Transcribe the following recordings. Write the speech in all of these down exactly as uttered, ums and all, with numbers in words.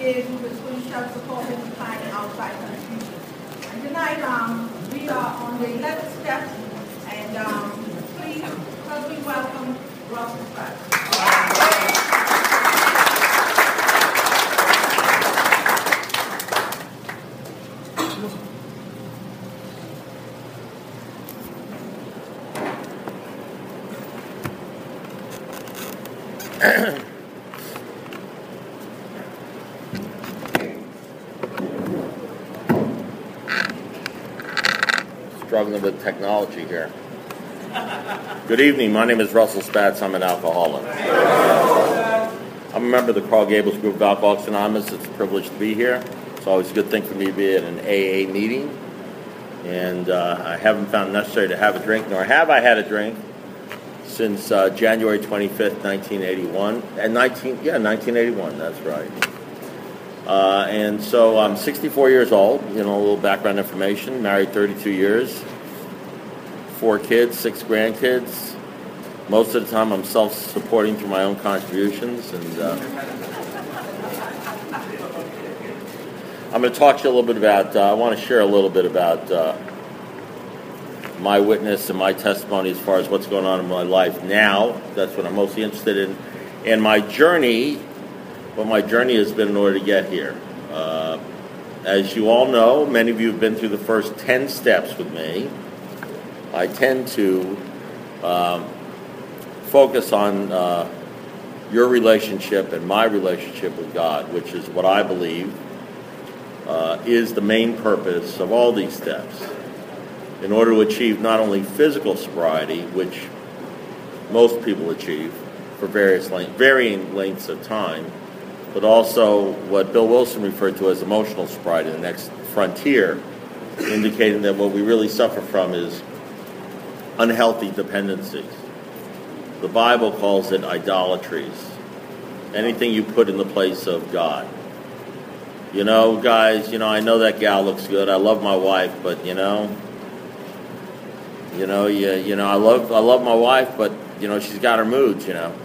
is we will soon shall support him to find outside contribution. And tonight, um, we are on the eleventh steps, and um, please help me welcome Russell Spatz. Struggling with technology here. Good evening. My name is Russell Spatz. I'm an alcoholic. I'm a member of the Carl Gables Group of Alcoholics Anonymous. It's a privilege to be here. It's always a good thing for me to be at an A A meeting. And uh, I haven't found it necessary to have a drink, nor have I had a drink since uh, January twenty-fifth, nineteen eighty-one. And nineteen, yeah, nineteen eighty-one. That's right. Uh, and so I'm sixty-four years old, you know, a little background information, married thirty-two years, four kids, six grandkids. Most of the time I'm self-supporting through my own contributions. And uh, I'm going to talk to you a little bit about, uh, I want to share a little bit about uh, my witness and my testimony as far as what's going on in my life now. That's what I'm mostly interested in. And my journey, what my journey has been in order to get here. Uh, as you all know, many of you have been through the first ten steps with me. I tend to um, focus on uh, your relationship and my relationship with God, which is what I believe uh, is the main purpose of all these steps. In order to achieve not only physical sobriety, which most people achieve for various length, varying lengths of time, but also what Bill Wilson referred to as emotional sobriety, the next frontier, indicating that what we really suffer from is unhealthy dependencies. The Bible calls it idolatries. Anything you put in the place of God. You know, guys, you know, I know that gal looks good. I love my wife, but you know, you know, you, you know, I love I love my wife, but you know, she's got her moods, you know.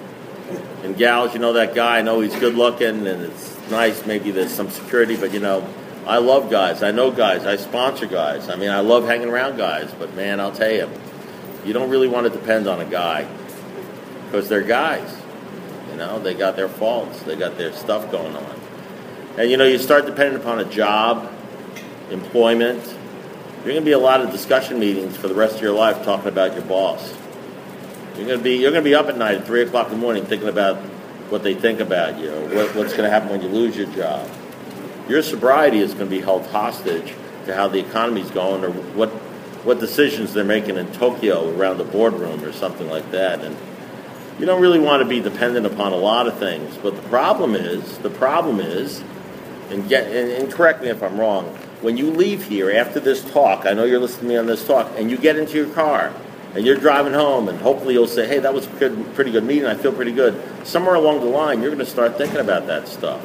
And gals, you know that guy, I know he's good looking and it's nice, maybe there's some security, but you know, I love guys, I know guys, I sponsor guys. I mean, I love hanging around guys, but man, I'll tell you, you don't really want to depend on a guy because they're guys. You know, they got their faults, they got their stuff going on. And you know, you start depending upon a job, employment. You're going to be a lot of discussion meetings for the rest of your life talking about your boss. You're going to be you're going to be up at night at three o'clock in the morning thinking about what they think about you, or what, what's going to happen when you lose your job. Your sobriety is going to be held hostage to how the economy's going, or what what decisions they're making in Tokyo around the boardroom or something like that. And you don't really want to be dependent upon a lot of things. But the problem is, the problem is, and get and, and correct me if I'm wrong, when you leave here after this talk, I know you're listening to me on this talk, and you get into your car, and you're driving home, and hopefully you'll say, hey, that was a good, pretty good meeting, I feel pretty good. Somewhere along the line, you're going to start thinking about that stuff.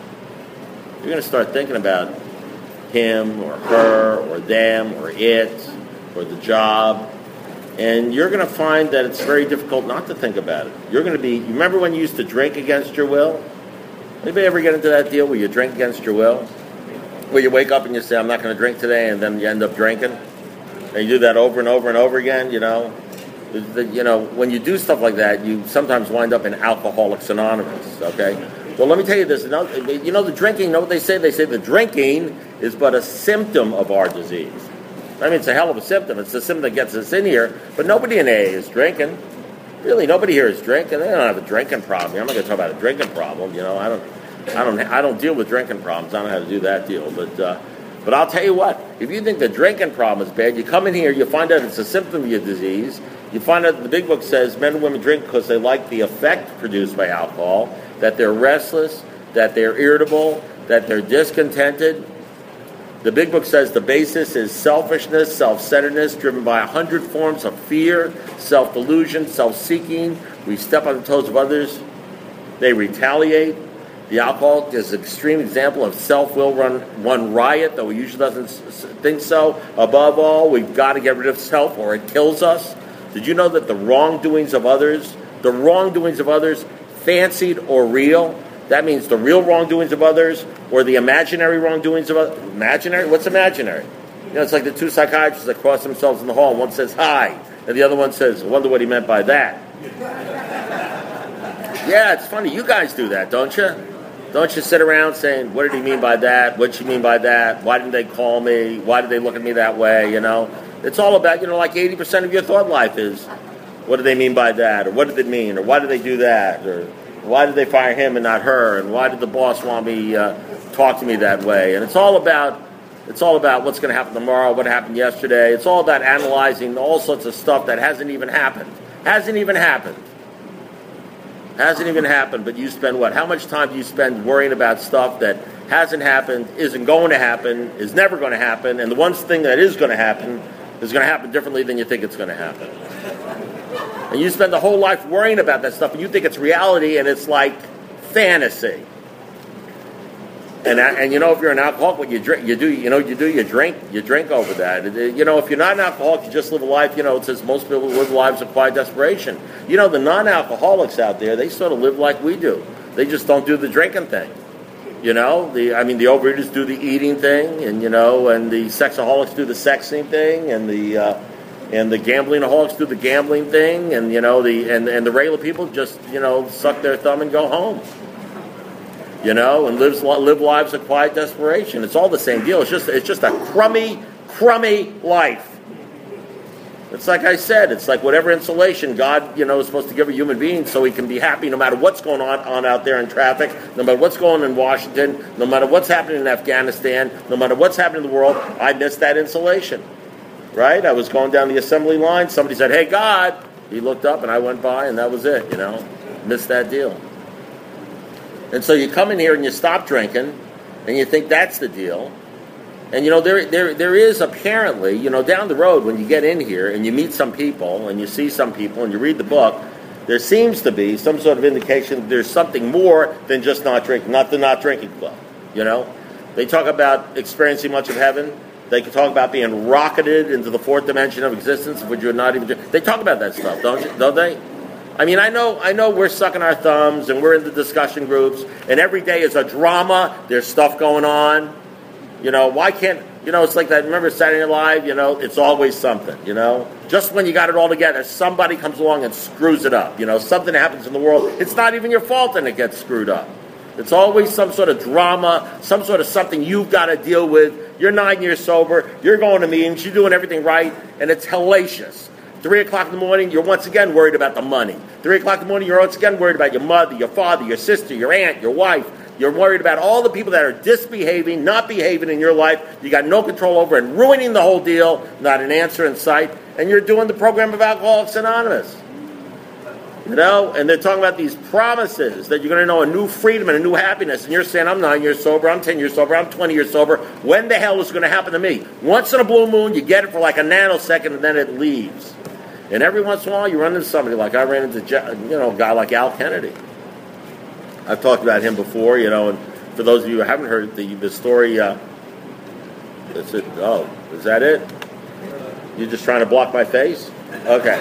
You're going to start thinking about him, or her, or them, or it, or the job, and you're going to find that it's very difficult not to think about it. You're going to be, you remember when you used to drink against your will? Anybody ever get into that deal where you drink against your will? Where you wake up and you say, I'm not going to drink today, and then you end up drinking? And you do that over and over and over again, you know. The, the, you know, when you do stuff like that, you sometimes wind up in Alcoholics Anonymous, okay? Well, let me tell you this. You know, the drinking, you know what they say? They say the drinking is but a symptom of our disease. I mean, it's a hell of a symptom. It's the symptom that gets us in here, but nobody in A A is drinking. Really, nobody here is drinking. They don't have a drinking problem. I'm not going to talk about a drinking problem, you know. I don't, I don't, I don't deal with drinking problems. I don't know how to do that deal, but... Uh, But I'll tell you what, if you think the drinking problem is bad, you come in here, you find out it's a symptom of your disease, you find out that the big book says men and women drink because they like the effect produced by alcohol, that they're restless, that they're irritable, that they're discontented. The big book says the basis is selfishness, self-centeredness, driven by a hundred forms of fear, self-delusion, self-seeking. We step on the toes of others. They retaliate. The alcohol is an extreme example of self-will run one riot, though he usually doesn't think so. Above all, we've got to get rid of self or it kills us. Did you know that the wrongdoings of others, the wrongdoings of others, fancied or real, That means the real wrongdoings of others or the imaginary wrongdoings of others. Imaginary? What's imaginary? You know, it's like the two psychiatrists that cross themselves in the hall. One says, hi. And the other one says, I wonder what he meant by that. Yeah, it's funny. You guys do that, don't you? Don't you sit around saying, what did he mean by that? What did she mean by that? Why didn't they call me? Why did they look at me that way? You know, it's all about, you know, like eighty percent of your thought life is, what did they mean by that? Or what did it mean? Or why did they do that? Or why did they fire him and not her? And why did the boss want me uh, talk to me that way? And it's all about it's all about what's going to happen tomorrow, what happened yesterday. It's all about analyzing all sorts of stuff that hasn't even happened. Hasn't even happened. Hasn't even happened, but you spend what? How much time do you spend worrying about stuff that hasn't happened, isn't going to happen, is never going to happen, and the one thing that is going to happen is going to happen differently than you think it's going to happen. And you spend the whole life worrying about that stuff, and you think it's reality, and it's like fantasy. And and you know, if you're an alcoholic, what you drink, you do, you know, you do, you drink, you drink over that. You know, if you're not an alcoholic, you just live a life. You know, it says most people live lives of quiet desperation. You know, the non-alcoholics out there, they sort of live like we do. They just don't do the drinking thing. You know, the I mean, the overeaters do the eating thing, and you know, and the sexaholics do the sexing thing, and the uh, and the gamblingaholics do the gambling thing, and you know, the and and the regular people just you know suck their thumb and go home. You know, and lives live lives of quiet desperation. It's all the same deal. It's just it's just a crummy, crummy life. It's like I said. It's like whatever insulation God, you know, is supposed to give a human being so he can be happy no matter what's going on, on out there in traffic, no matter what's going on in Washington, no matter what's happening in Afghanistan, no matter what's happening in the world. I missed that insulation. Right? I was going down the assembly line. Somebody said, "Hey, God." He looked up, and I went by, and that was it. You know, missed that deal. And so you come in here and you stop drinking, and you think that's the deal. And, you know, there there there is apparently, you know, down the road when you get in here and you meet some people and you see some people and you read the book, there seems to be some sort of indication that there's something more than just not drinking, not the not drinking club, you know. They talk about experiencing much of heaven. They can talk about being rocketed into the fourth dimension of existence, which you're not even. They talk about that stuff, don't you? Don't they? I mean, I know I know we're sucking our thumbs and we're in the discussion groups and every day is a drama. There's stuff going on. You know, why can't, you know, it's like that, remember Saturday Night Live, you know, it's always something, you know. Just when you got it all together, somebody comes along and screws it up. You know, something happens in the world. It's not even your fault and it gets screwed up. It's always some sort of drama, some sort of something you've got to deal with. You're nine years sober. You're going to meetings. You're doing everything right. And it's hellacious. Three o'clock in the morning, you're once again worried about the money. Three o'clock in the morning, you're once again worried about your mother, your father, your sister, your aunt, your wife. You're worried about all the people that are disbehaving, not behaving in your life. You got no control over and ruining the whole deal, not an answer in sight. And you're doing the program of Alcoholics Anonymous. You know, and they're talking about these promises that you're going to know a new freedom and a new happiness. And you're saying, I'm nine years sober, I'm ten years sober, I'm twenty years sober. When the hell is it going to happen to me? Once in a blue moon, you get it for like a nanosecond and then it leaves. And every once in a while, you run into somebody like I ran into, you know, a guy like Al Kennedy. I've talked about him before, you know, and for those of you who haven't heard the the story, uh, that's it. Oh, is that it? You're just trying to block my face? Okay.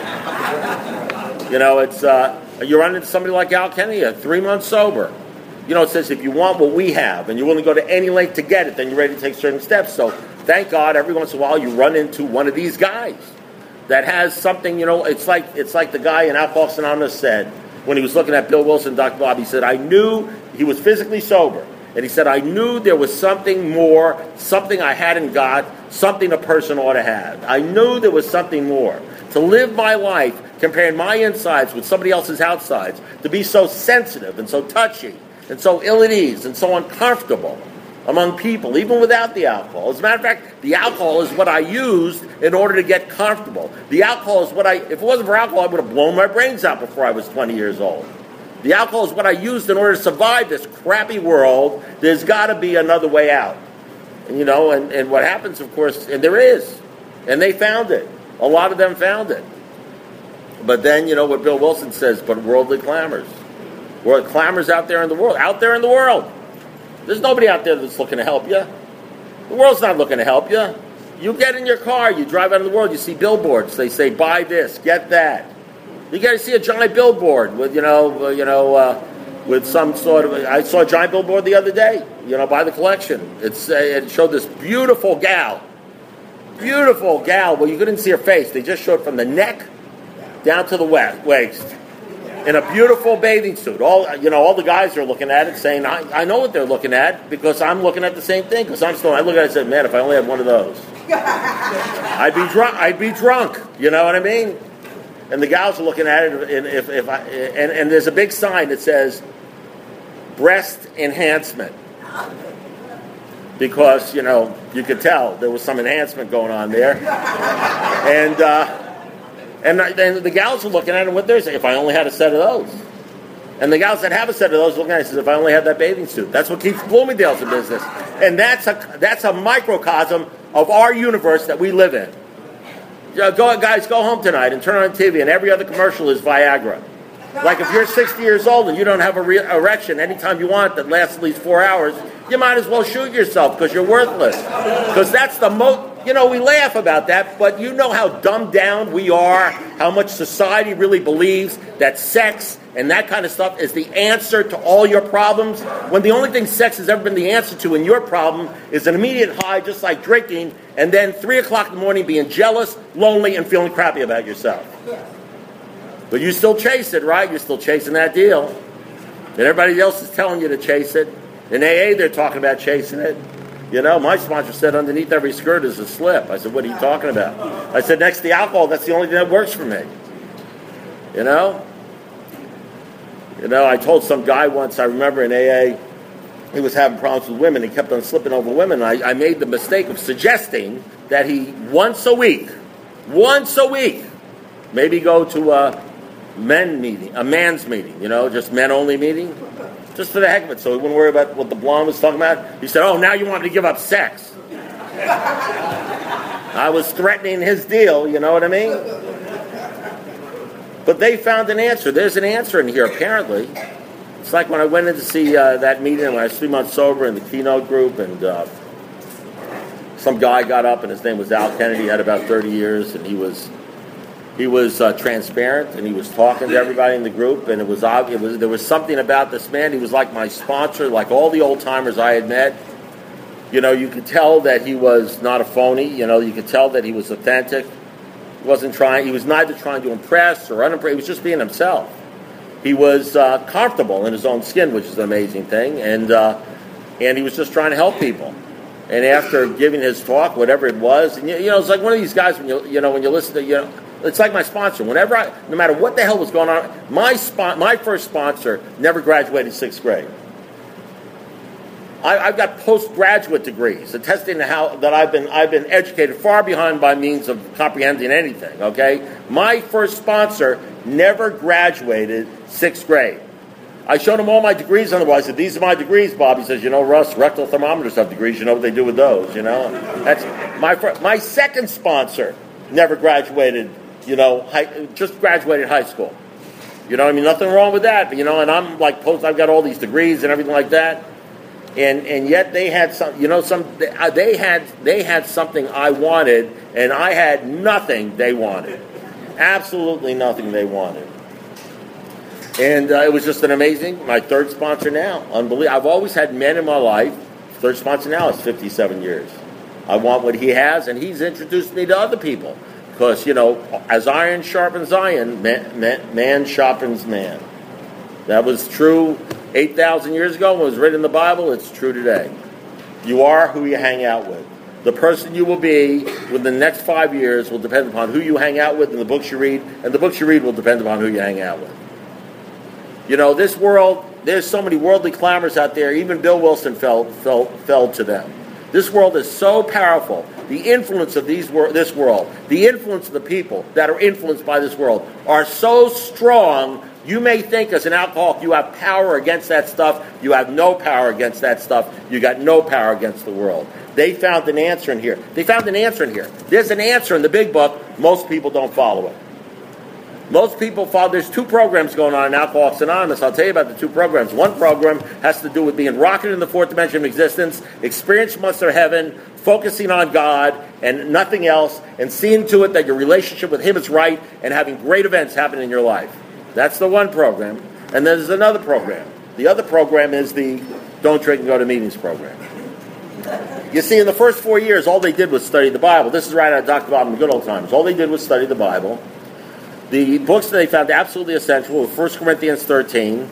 You know, it's uh, you run into somebody like Al Kennedy, uh, three months sober. You know, it says if you want what we have and you're willing to go to any length to get it, then you're ready to take certain steps. So thank God, every once in a while, you run into one of these guys that has something, you know, it's like it's like the guy in Alcoholics Anonymous said when he was looking at Bill Wilson and Doctor Bob. He said, I knew he was physically sober. And he said, I knew there was something more, something I hadn't got, something a person ought to have. I knew there was something more. To live my life comparing my insides with somebody else's outsides, to be so sensitive and so touchy and so ill at ease and so uncomfortable among people, even without the alcohol. As a matter of fact, the alcohol is what I used in order to get comfortable. The alcohol is what I, if it wasn't for alcohol, I would have blown my brains out before I was twenty years old. The alcohol is what I used in order to survive this crappy world. There's got to be another way out. And, you know, and, and what happens, of course, and there is. And they found it. A lot of them found it. But then, you know, what Bill Wilson says, but worldly clamors. World clamors out there in the world. Out there in the world. There's nobody out there that's looking to help you. The world's not looking to help you. You get in your car, you drive out in the world, you see billboards. They say, buy this, get that. You got to see a giant billboard with, you know, uh, you know, uh, with some sort of, I saw a giant billboard the other day, you know, by the collection. It's uh, it showed this beautiful gal, beautiful gal. Well, you couldn't see her face. They just showed from the neck down to the waist in a beautiful bathing suit. All you know, all the guys are looking at it, saying, "I, I know what they're looking at because I'm looking at the same thing." Because I'm still, I look at it and said, "Man, if I only had one of those, I'd be drunk. I'd be drunk." You know what I mean? And the gals are looking at it, and if, if I and, and there's a big sign that says breast enhancement, because you know you could tell there was some enhancement going on there, and uh, and then the gals are looking at it. What they're saying, if I only had a set of those, and the gals that have a set of those looking at it says, if I only had that bathing suit. That's what keeps Bloomingdale's in business, and that's a that's a microcosm of our universe that we live in. Go, guys, go home tonight and turn on T V, and every other commercial is Viagra. Like if you're sixty years old and you don't have a re- erection anytime you want that lasts at least four hours, you might as well shoot yourself because you're worthless. Because that's the most, you know, we laugh about that, but you know how dumbed down we are, how much society really believes that sex and that kind of stuff is the answer to all your problems, when the only thing sex has ever been the answer to in your problem is an immediate high, just like drinking, and then three o'clock in the morning being jealous, lonely, and feeling crappy about yourself. But you still chase it, right? You're still chasing that deal. And everybody else is telling you to chase it. In A A, they're talking about chasing it. You know, my sponsor said underneath every skirt is a slip. I said, what are you talking about? I said, next to the alcohol, that's the only thing that works for me. You know? You know, I told some guy once, I remember in A A, he was having problems with women. He kept on slipping over women. I, I made the mistake of suggesting that he, once a week, once a week, maybe go to a men meeting, a man's meeting, you know, just men-only meeting, just for the heck of it, so he wouldn't worry about what the blonde was talking about. He said, oh, now you want me to give up sex. I was threatening his deal, you know what I mean? But they found an answer. There's an answer in here, apparently. It's like when I went in to see uh, that meeting when I was three months sober in the keynote group, and uh, some guy got up, and his name was Al Kennedy. He had about thirty years, and he was he was uh, transparent, and he was talking to everybody in the group, and it was, it was there was something about this man. He was like my sponsor, like all the old timers I had met. You know, you could tell that he was not a phony. You know, you could tell that he was authentic. He wasn't trying. He was neither trying to impress or unimpress. He was just being himself. He was uh, comfortable in his own skin, which is an amazing thing, and uh, and he was just trying to help people. And after giving his talk, whatever it was, and you, you know, it's like one of these guys when you you know when you listen to you know, it's like my sponsor. Whenever I, no matter what the hell was going on, my spon- my first sponsor never graduated sixth grade. I, I've got postgraduate degrees attesting to how that I've been I've been educated far behind by means of comprehending anything. Okay, my first sponsor never graduated sixth grade. I showed him all my degrees on the wall. I said, "These are my degrees, Bob." He says, "You know, Russ, rectal thermometers have degrees. You know what they do with those? You know." That's my first, my second sponsor never graduated. You know, high, just graduated high school. You know, I mean, nothing wrong with that. But you know, and I'm like post. I've got all these degrees and everything like that. And and yet they had some, you know, some they had they had something I wanted, and I had nothing they wanted, absolutely nothing they wanted. And uh, it was just an amazing. My third sponsor now, unbelievable. I've always had men in my life. Third sponsor now is fifty-seven years. I want what he has, and he's introduced me to other people because you know, as iron sharpens iron, man, man, man sharpens man. That was true eight thousand years ago when it was written in the Bible. It's true today. You are who you hang out with. The person you will be within the next five years will depend upon who you hang out with and the books you read, and the books you read will depend upon who you hang out with. You know, this world, there's so many worldly clamors out there, even Bill Wilson fell, fell, fell to them. This world is so powerful. The influence of these wor- this world, the influence of the people that are influenced by this world are so strong. You may think as an alcoholic you have power against that stuff. You have no power against that stuff. You got no power against the world. They found an answer in here. They found an answer in here. There's an answer in the big book. Most people don't follow it. Most people follow. There's two programs going on in Alcoholics Anonymous. I'll tell you about the two programs. One program has to do with being rocketed in the fourth dimension of existence, experiencing months of heaven, focusing on God and nothing else, and seeing to it that your relationship with Him is right and having great events happen in your life. That's the one program. And there's another program. The other program is the don't drink and go to meetings program. You see, in the first four years, all they did was study the Bible. This is right out of Doctor Bob in the good old times. All they did was study the Bible. The books that they found absolutely essential were First Corinthians thirteen,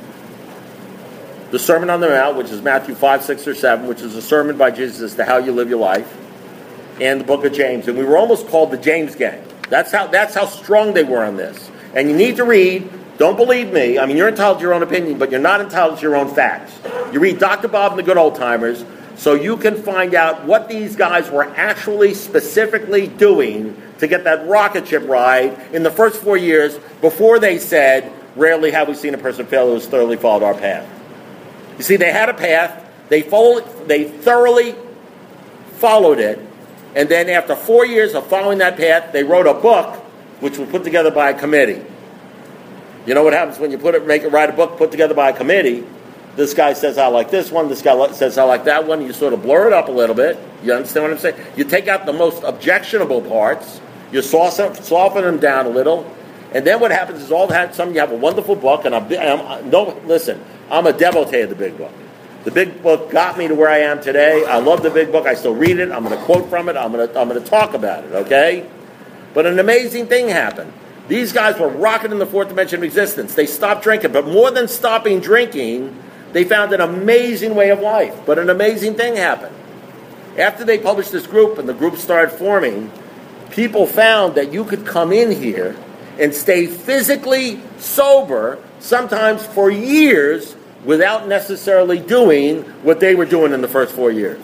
the Sermon on the Mount, which is Matthew five, six, or seven, which is a sermon by Jesus as to how you live your life, and the book of James. And we were almost called the James Gang. That's how, that's how strong they were on this. And you need to read, don't believe me, I mean, you're entitled to your own opinion, but you're not entitled to your own facts. You read Doctor Bob and the good old timers, so you can find out what these guys were actually specifically doing to get that rocket ship ride in the first four years before they said, rarely have we seen a person fail who has thoroughly followed our path. You see, they had a path, they, followed, they thoroughly followed it, and then after four years of following that path, they wrote a book which was put together by a committee. You know what happens when you put it, make it, write a book put together by a committee? This guy says, I like this one. This guy says, I like that one. You sort of blur it up a little bit. You understand what I'm saying? You take out the most objectionable parts. You soften, soften them down a little. And then what happens is all of a sudden you have a wonderful book. And I'm, I'm, no, listen, I'm a devotee of the big book. The big book got me to where I am today. I love the big book. I still read it. I'm going to quote from it. I'm going to, I'm going to talk about it, okay? But an amazing thing happened. These guys were rocking in the fourth dimension of existence. They stopped drinking. But more than stopping drinking, they found an amazing way of life. But an amazing thing happened. After they published this group and the group started forming, people found that you could come in here and stay physically sober, sometimes for years, without necessarily doing what they were doing in the first four years.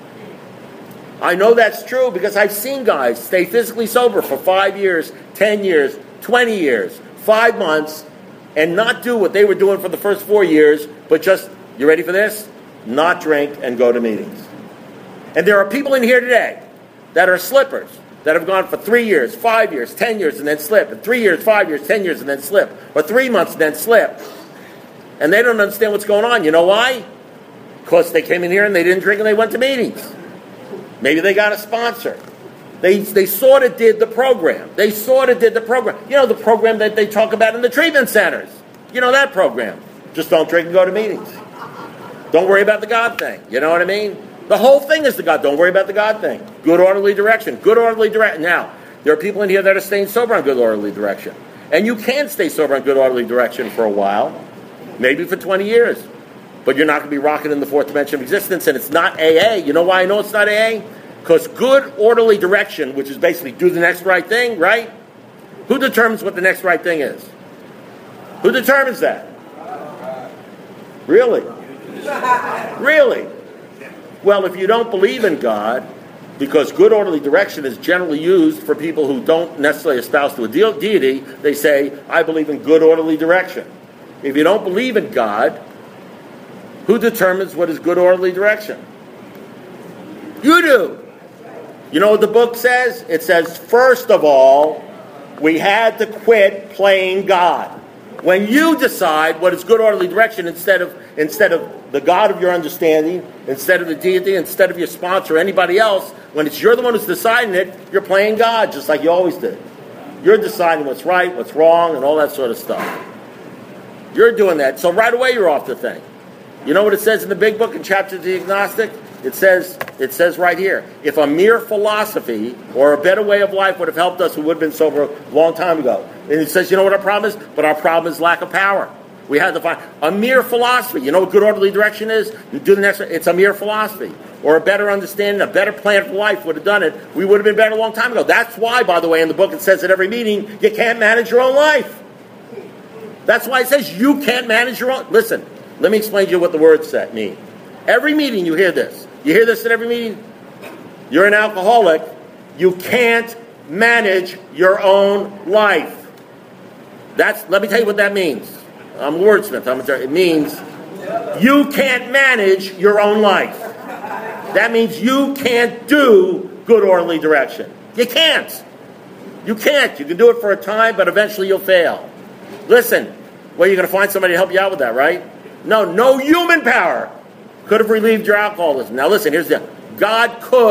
I know that's true because I've seen guys stay physically sober for five years, ten years, twenty years, five months, and not do what they were doing for the first four years, but just, you ready for this? Not drink and go to meetings. And there are people in here today that are slippers, that have gone for three years, five years, ten years, and then slip, and three years, five years, ten years, and then slip, or three months and then slip. And they don't understand what's going on. You know why? Because they came in here and they didn't drink and they went to meetings. Maybe they got a sponsor. They they sort of did the program. They sort of did the program. You know, the program that they talk about in the treatment centers. You know that program. Just don't drink and go to meetings. Don't worry about the God thing. You know what I mean? The whole thing is the God. Don't worry about the God thing. Good orderly direction. Good orderly direction. Now, there are people in here that are staying sober on good orderly direction. And you can stay sober on good orderly direction for a while. Maybe for twenty years. But you're not going to be rocking in the fourth dimension of existence. And it's not A A. You know why I know it's not A A? Because good orderly direction, which is basically do the next right thing, right? Who determines what the next right thing is? Who determines that? Really? Really? Well, if you don't believe in God, because good orderly direction is generally used for people who don't necessarily espouse to a de- deity, they say, I believe in good orderly direction. If you don't believe in God, who determines what is good orderly direction? You do. You know what the book says? It says, first of all, we had to quit playing God. When you decide what is good orderly direction instead of instead of the God of your understanding, instead of the deity, instead of your sponsor or anybody else, when it's you're the one who's deciding it, you're playing God, just like you always did. You're deciding what's right, what's wrong, and all that sort of stuff. You're doing that. So right away you're off the thing. You know what it says in the big book in chapter the agnostic? It says, it says right here, if a mere philosophy or a better way of life would have helped us, we would have been sober a long time ago. And it says, you know what our problem is? But our problem is lack of power. We had to find a mere philosophy. You know what good orderly direction is? You do the next. It's a mere philosophy. Or a better understanding, a better plan for life would have done it. We would have been better a long time ago. That's why, by the way, in the book it says at every meeting, you can't manage your own life. That's why it says you can't manage your own. Listen, let me explain to you what the words say, mean. Every meeting you hear this. You hear this at every meeting? You're an alcoholic. You can't manage your own life. That's. Let me tell you what that means. I'm a wordsmith. I'm a, it means you can't manage your own life. That means you can't do good orderly direction. You can't. You can't. You can do it for a time, but eventually you'll fail. Listen, well, you're going to find somebody to help you out with that, right? No, no human power could have relieved your alcoholism. Now listen, here's the God could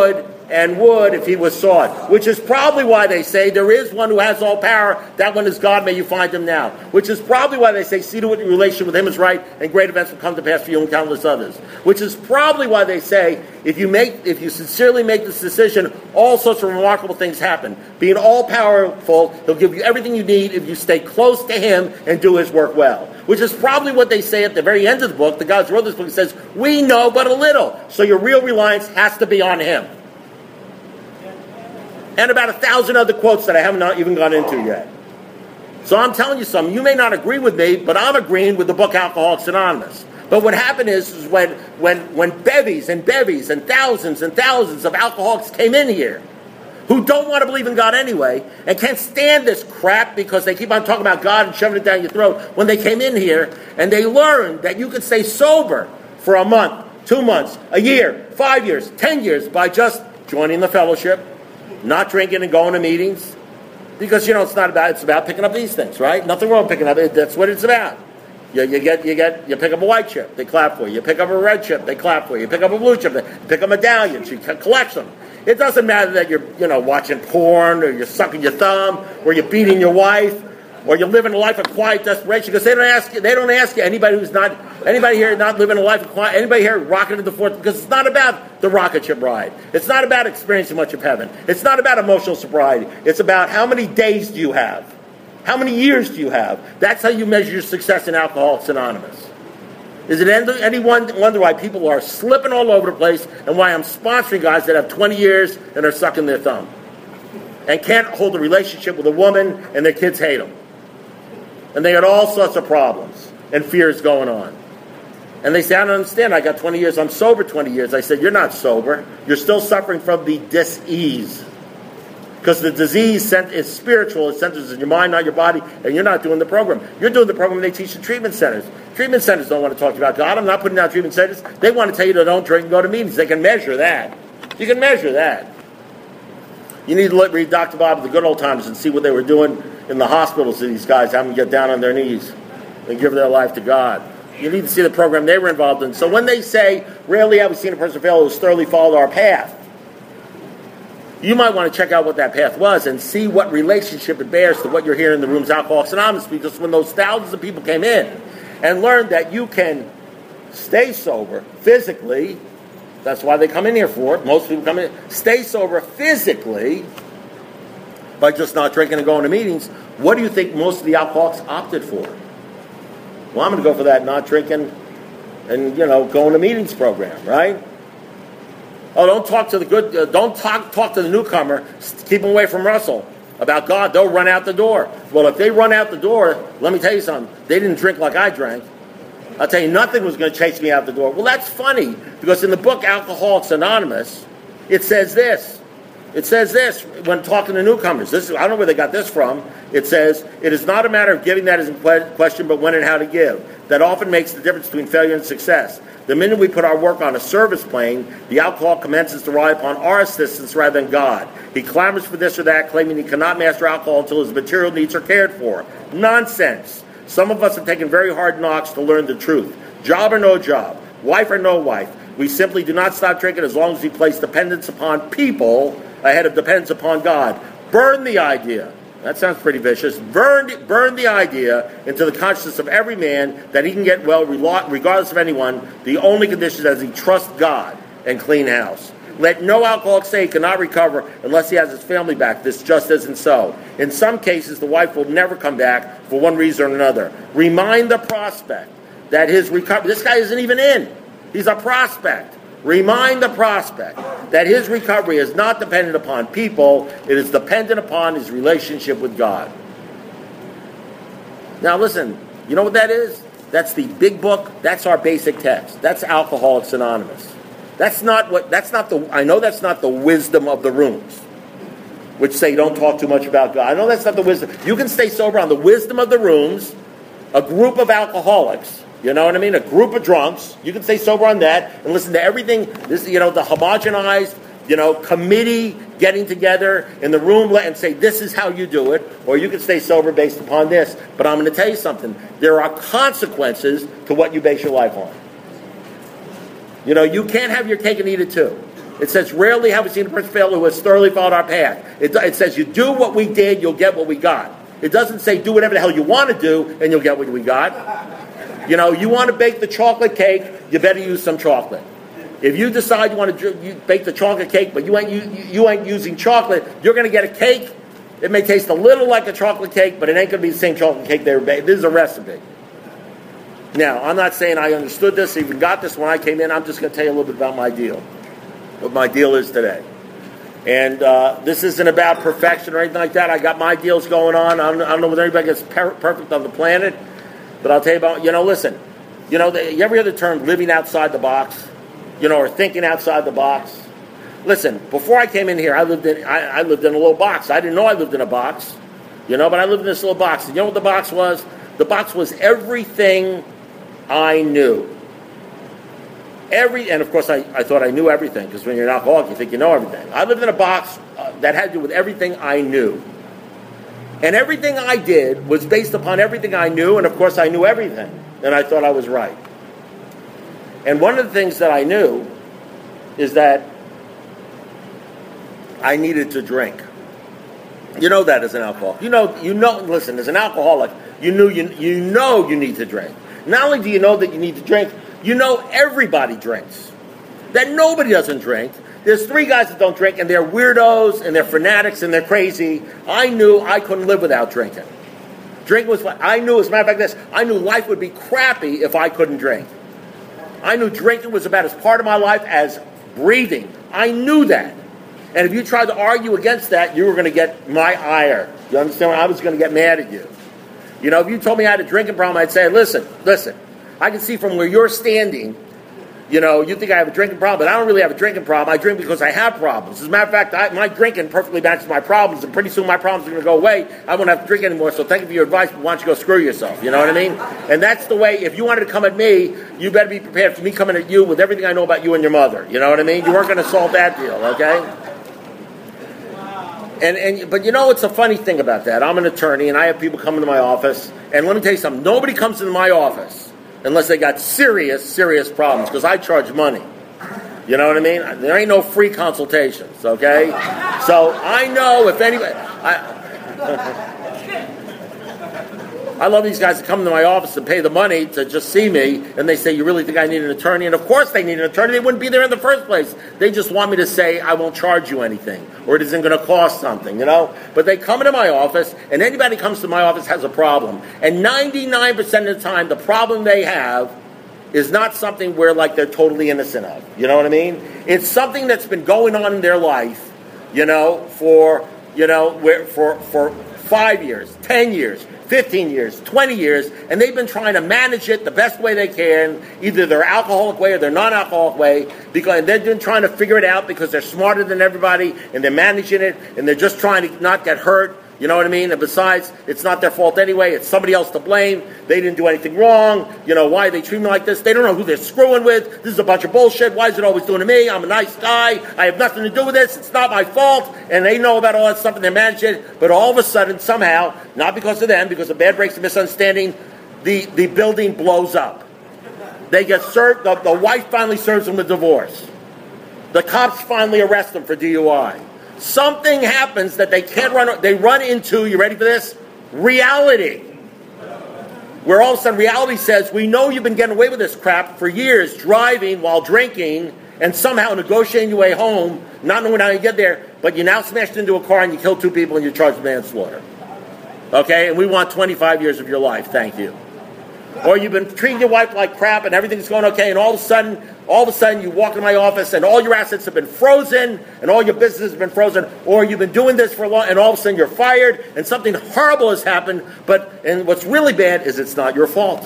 and wood if he was sought. Which is probably why they say, there is one who has all power, that one is God, may you find him now. Which is probably why they say, see to it your relation with him is right, and great events will come to pass for you and countless others. Which is probably why they say, if you make, if you sincerely make this decision, all sorts of remarkable things happen. Being all-powerful, he'll give you everything you need if you stay close to him and do his work well. Which is probably what they say at the very end of the book. The guy who wrote this book says, we know but a little. So your real reliance has to be on him. And about a thousand other quotes that I haven't even gone into yet. So I'm telling you something. You may not agree with me, but I'm agreeing with the book Alcoholics Anonymous. But what happened is, is when, when, when bevies and bevies and thousands and thousands of alcoholics came in here, who don't want to believe in God anyway, and can't stand this crap because they keep on talking about God and shoving it down your throat, when they came in here and they learned that you could stay sober for a month, two months, a year, five years, ten years by just joining the fellowship, not drinking and going to meetings, because, you know, it's not about, it's about picking up these things, right? Nothing wrong with picking up, that's what it's about. You, you get, you get, you pick up a white chip, they clap for you. You pick up a red chip, they clap for you. You pick up a blue chip, they pick up medallions, you collect them. It doesn't matter that you're, you know, watching porn, or you're sucking your thumb, or you're beating your wife, or you're living a life of quiet desperation. Because they don't ask you, they don't ask you. Anybody who's not, anybody here not living a life of quiet, anybody here rocketing to the fourth? Because it's not about the rocket ship ride. It's not about experiencing much of heaven. It's not about emotional sobriety. It's about how many days do you have, how many years do you have. That's how you measure your success in Alcoholics Anonymous. Is it any wonder why people are slipping all over the place and why I'm sponsoring guys that have twenty years and are sucking their thumb and can't hold a relationship with a woman and their kids hate them. And they got all sorts of problems and fears going on. And they say, I don't understand. I got twenty years. I'm sober twenty years. I said, you're not sober. You're still suffering from the dis-ease. Because the disease is spiritual. It centers in your mind, not your body. And you're not doing the program. You're doing the program they teach in treatment centers. Treatment centers don't want to talk to you about God. I'm not putting down treatment centers. They want to tell you to don't drink and go to meetings. They can measure that. You can measure that. You need to let, read Doctor Bob of the Good Old Times and see what they were doing in the hospitals to these guys, having them get down on their knees and give their life to God. You need to see the program they were involved in. So when they say, rarely have we seen a person fail who's thoroughly followed our path, you might want to check out what that path was and see what relationship it bears to what you're hearing in the rooms Alcoholics Anonymous. Because when those thousands of people came in and learned that you can stay sober physically, that's why they come in here for it. Most people come in, stay sober physically by just not drinking and going to meetings. What do you think most of the alcoholics opted for? Well, I'm going to go for that not drinking and, you know, going to meetings program, right? Oh, don't talk to the good. Uh, don't talk talk to the newcomer. Keep them away from Russell about God. They'll run out the door. Well, if they run out the door, let me tell you something. They didn't drink like I drank. I'll tell you, nothing was going to chase me out the door. Well, that's funny because in the book Alcoholics Anonymous, it says this. It says this when talking to newcomers. This I don't know where they got this from. It says, it is not a matter of giving that isn't question, but when and how to give. That often makes the difference between failure and success. The minute we put our work on a service plane, the alcoholic commences to rely upon our assistance rather than God. He clamors for this or that, claiming he cannot master alcohol until his material needs are cared for. Nonsense. Some of us have taken very hard knocks to learn the truth. Job or no job, wife or no wife, we simply do not stop drinking as long as we place dependence upon people ahead of dependence upon God. Burn the idea. That sounds pretty vicious. Burn, burn the idea into the consciousness of every man that he can get well regardless of anyone. The only condition is that he trusts God and clean house. Let no alcoholic say he cannot recover unless he has his family back. This just isn't so. In some cases, the wife will never come back for one reason or another. Remind the prospect that his recovery, this guy isn't even in. He's a prospect. Remind the prospect that his recovery is not dependent upon people. It is dependent upon his relationship with God. Now listen, you know what that is? That's the big book. That's our basic text. That's Alcoholics Anonymous. That's not what, that's not the, I know that's not the wisdom of the rooms, which say don't talk too much about God. I know that's not the wisdom. You can stay sober on the wisdom of the rooms, a group of alcoholics, you know what I mean? A group of drunks. You can stay sober on that and listen to everything. This, you know, the homogenized, you know, committee getting together in the room and say, this is how you do it. Or you can stay sober based upon this. But I'm going to tell you something. There are consequences to what you base your life on. You know, you can't have your cake and eat it too. It says, rarely have we seen a person fail who has thoroughly followed our path. It, it says, you do what we did, you'll get what we got. It doesn't say, do whatever the hell you want to do, and you'll get what we got. You know, you want to bake the chocolate cake, you better use some chocolate. If you decide you want to you bake the chocolate cake, but you ain't, you, you ain't using chocolate, you're going to get a cake. It may taste a little like a chocolate cake, but it ain't going to be the same chocolate cake they were baking. This is a recipe. Now, I'm not saying I understood this, even got this when I came in. I'm just going to tell you a little bit about my deal. What my deal is today. And uh, this isn't about perfection or anything like that. I got my deals going on. I don't, I don't know whether anybody gets per- perfect on the planet, but I'll tell you about, you know, listen, you know, the, you ever hear the term living outside the box? You know, or thinking outside the box? Listen, before I came in here, I lived in I, I lived in a little box. I didn't know I lived in a box, you know, but I lived in this little box. And you know what the box was? The box was everything I knew. Every, and of course, I, I thought I knew everything, because when you're an alcoholic, you think you know everything. I lived in a box uh, that had to do with everything I knew. And everything I did was based upon everything I knew, and of course, I knew everything. And I thought I was right. And one of the things that I knew is that I needed to drink. You know that as an alcoholic. You know, you know, listen, as an alcoholic, you knew you, you know you need to drink. Not only do you know that you need to drink, you know everybody drinks. That nobody doesn't drink. There's three guys that don't drink, and they're weirdos, and they're fanatics, and they're crazy. I knew I couldn't live without drinking. Drinking was, I knew, as a matter of fact, this, I knew life would be crappy if I couldn't drink. I knew drinking was about as part of my life as breathing. I knew that. And if you tried to argue against that, you were going to get my ire. You understand? I was going to get mad at you. You know, if you told me I had a drinking problem, I'd say, listen, listen, I can see from where you're standing, you know, you think I have a drinking problem, but I don't really have a drinking problem. I drink because I have problems. As a matter of fact, I, my drinking perfectly matches my problems, and pretty soon my problems are going to go away. I won't have to drink anymore, so thank you for your advice, but why don't you go screw yourself? You know what I mean? And that's the way, if you wanted to come at me, you better be prepared for me coming at you with everything I know about you and your mother. You know what I mean? You weren't going to solve that deal, okay? And, and but you know what's a funny thing about that? I'm an attorney, and I have people come into my office, and let me tell you something. Nobody comes into my office unless they got serious, serious problems, because I charge money. You know what I mean? There ain't no free consultations, okay? So I know if anybody... I, I love these guys that come to my office and pay the money to just see me, and they say, you really think I need an attorney? And of course they need an attorney. They wouldn't be there in the first place. They just want me to say, I won't charge you anything, or it isn't going to cost something, you know? But they come into my office, and anybody comes to my office has a problem. And ninety-nine percent of the time, the problem they have is not something where, like, they're totally innocent of. You know what I mean? It's something that's been going on in their life, you know, for, you know, where, for, for five years, ten years, fifteen years, twenty years, and they've been trying to manage it the best way they can, either their alcoholic way or their non-alcoholic way, because they've been trying to figure it out because they're smarter than everybody, and they're managing it, and they're just trying to not get hurt. You know what I mean? And besides, it's not their fault anyway. It's somebody else to blame. They didn't do anything wrong. You know, why they treat me like this? They don't know who they're screwing with. This is a bunch of bullshit. Why is it always doing to me? I'm a nice guy. I have nothing to do with this. It's not my fault. And they know about all that stuff, and they're managing it. But all of a sudden, somehow, not because of them, because of bad breaks and misunderstanding, the, the building blows up. They get served. The, the wife finally serves them a divorce. The cops finally arrest them for D U I. Something happens that they can't run, they run into, you ready for this? Reality. Where all of a sudden reality says, we know you've been getting away with this crap for years, driving while drinking, and somehow negotiating your way home, not knowing how you get there, but you now smashed into a car and you killed two people and you're charged with manslaughter. Okay? And we want twenty-five years of your life, thank you. Or you've been treating your wife like crap and everything's going okay, and all of a sudden, all of a sudden you walk into my office and all your assets have been frozen and all your business has been frozen, or you've been doing this for a long, and all of a sudden you're fired and something horrible has happened, but, and what's really bad is it's not your fault.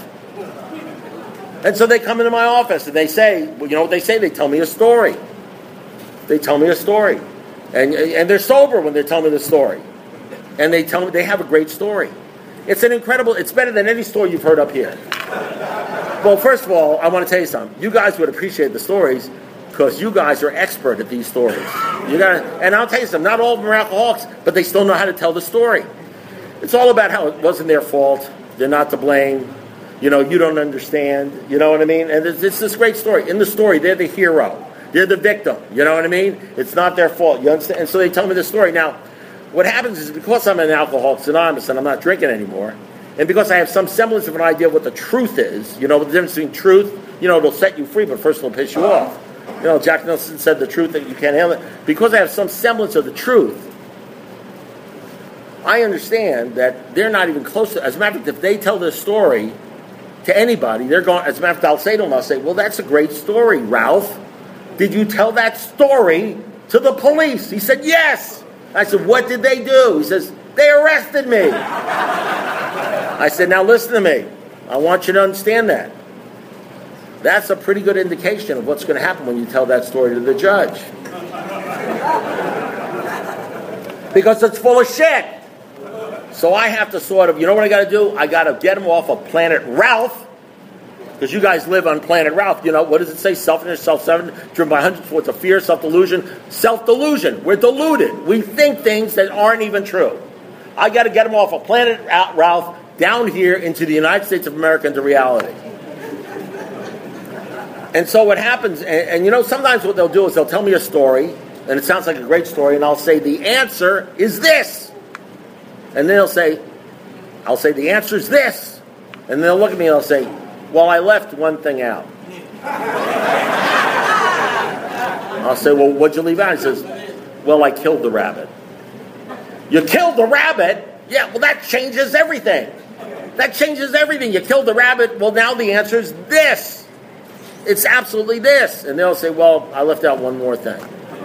And so they come into my office and they say, well, you know what they say? They tell me a story. They tell me a story. And, and they're sober when they tell me the story. And they tell me they have a great story. It's an incredible, it's better than any story you've heard up here. Well, first of all, I want to tell you something. You guys would appreciate the stories because you guys are expert at these stories. You gotta, and I'll tell you something, not all of them are alcoholics, but they still know how to tell the story. It's all about how it wasn't their fault. They're not to blame. You know, you don't understand. You know what I mean? And it's, it's this great story. In the story, they're the hero. They're the victim. You know what I mean? It's not their fault. You understand? And so they tell me this story. Now, what happens is because I'm an Alcoholics Anonymous and I'm not drinking anymore, and because I have some semblance of an idea of what the truth is, you know, the difference between truth, you know, it'll set you free, but first it'll piss you off. You know, Jack Nicholson said the truth that you can't handle it. Because I have some semblance of the truth, I understand that they're not even close to, as a matter of fact, if they tell this story to anybody, they're going, as a matter of fact, I'll say to them, I'll say, well, that's a great story, Ralph. Did you tell that story to the police? He said, yes. I said, what did they do? He says, they arrested me. I said, now listen to me. I want you to understand that. That's a pretty good indication of what's going to happen when you tell that story to the judge. Because it's full of shit. So I have to sort of, you know what I got to do? I got to get him off of Planet Ralph. Because you guys live on Planet Ralph. You know, what does it say? Selfishness, self-centered, driven by hundreds towards a fear, self-delusion. Self-delusion. We're deluded. We think things that aren't even true. I got to get him off of Planet Ralph down here into the United States of America, into reality. And so what happens, and, and you know, sometimes what they'll do is they'll tell me a story, and it sounds like a great story, and I'll say, the answer is this. And then they'll say, I'll say, the answer is this. And they'll look at me and they'll say, well, I left one thing out. I'll say, well, what'd you leave out? He says, well, I killed the rabbit. You killed the rabbit? Yeah, well, that changes everything. That changes everything. You killed the rabbit. Well, now the answer is this. It's absolutely this. And they'll say, well, I left out one more thing.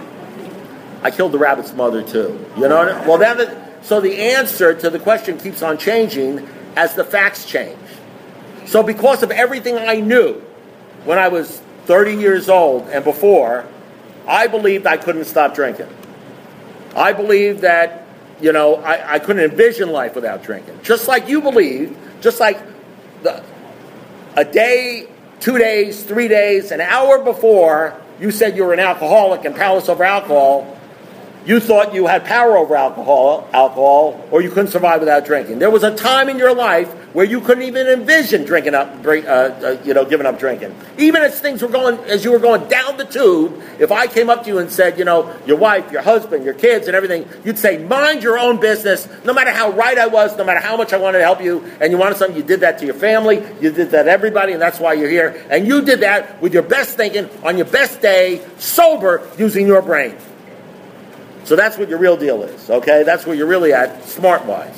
I killed the rabbit's mother, too. You know what I mean? Well, that, so the answer to the question keeps on changing as the facts change. So because of everything I knew when I was thirty years old and before, I believed I couldn't stop drinking. I believed that, you know, I, I couldn't envision life without drinking. Just like you believe, just like the, a day, two days, three days, an hour before you said you were an alcoholic and powerless over alcohol, you thought you had power over alcohol, alcohol, or you couldn't survive without drinking. There was a time in your life where you couldn't even envision drinking up, uh, uh, you know, giving up drinking. Even as things were going, as you were going down the tube, if I came up to you and said, you know, your wife, your husband, your kids, and everything, you'd say, mind your own business. No matter how right I was, no matter how much I wanted to help you, and you wanted something, you did that to your family, you did that to everybody, and that's why you're here. And you did that with your best thinking on your best day, sober, using your brain. So that's what your real deal is, okay? That's where you're really at, smart-wise.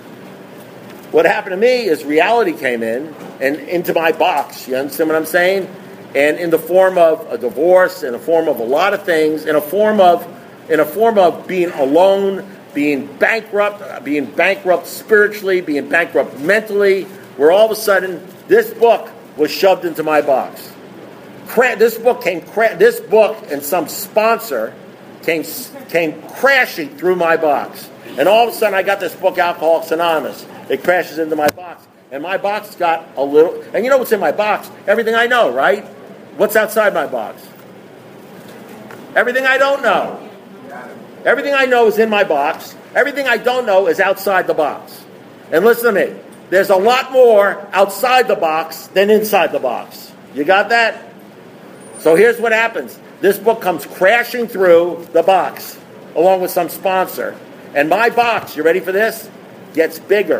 What happened to me is reality came in, and into my box, you understand what I'm saying? And in the form of a divorce, in the form of a lot of things, in a form of, in a form of being alone, being bankrupt, being bankrupt spiritually, being bankrupt mentally, where all of a sudden, this book was shoved into my box. Cra- this book came, cra- this book and some sponsor Came, came crashing through my box. And all of a sudden I got this book, Alcoholics Anonymous. It crashes into my box. And my box got a little... And you know what's in my box? Everything I know, right? What's outside my box? Everything I don't know. Everything I know is in my box. Everything I don't know is outside the box. And listen to me. There's a lot more outside the box than inside the box. You got that? So here's what happens. This book comes crashing through the box, along with some sponsor. And my box, you ready for this? Gets bigger.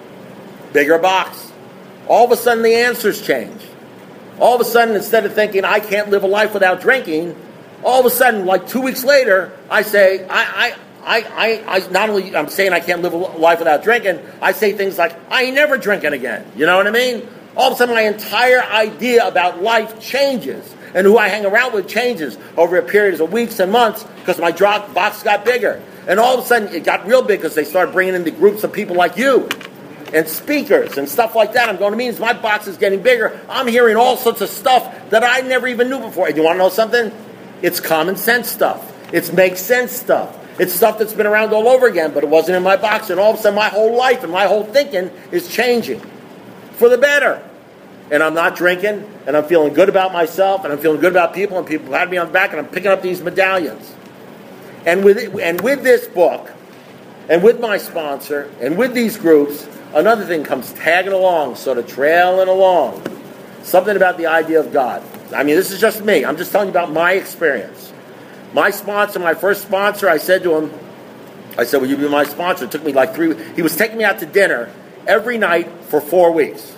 Bigger box. All of a sudden the answers change. All of a sudden, instead of thinking, I can't live a life without drinking, all of a sudden, like two weeks later, I say, I, I, I, I, I not only I'm saying I can't live a life without drinking, I say things like, I ain't never drinking again. You know what I mean? All of a sudden, my entire idea about life changes. And who I hang around with changes over a period of weeks and months because my drop box got bigger. And all of a sudden, it got real big because they started bringing in the groups of people like you and speakers and stuff like that. I'm going to meetings. My box is getting bigger. I'm hearing all sorts of stuff that I never even knew before. And you want to know something? It's common sense stuff. It's make sense stuff. It's stuff that's been around all over again, but it wasn't in my box. And all of a sudden, my whole life and my whole thinking is changing for the better. And I'm not drinking, and I'm feeling good about myself, and I'm feeling good about people, and people pat me on the back, and I'm picking up these medallions. And with it, and with this book, and with my sponsor, and with these groups, another thing comes tagging along, sort of trailing along. Something about the idea of God. I mean, this is just me. I'm just telling you about my experience. My sponsor, my first sponsor, I said to him, I said, will you be my sponsor? It took me like three weeks. He was taking me out to dinner every night for four weeks.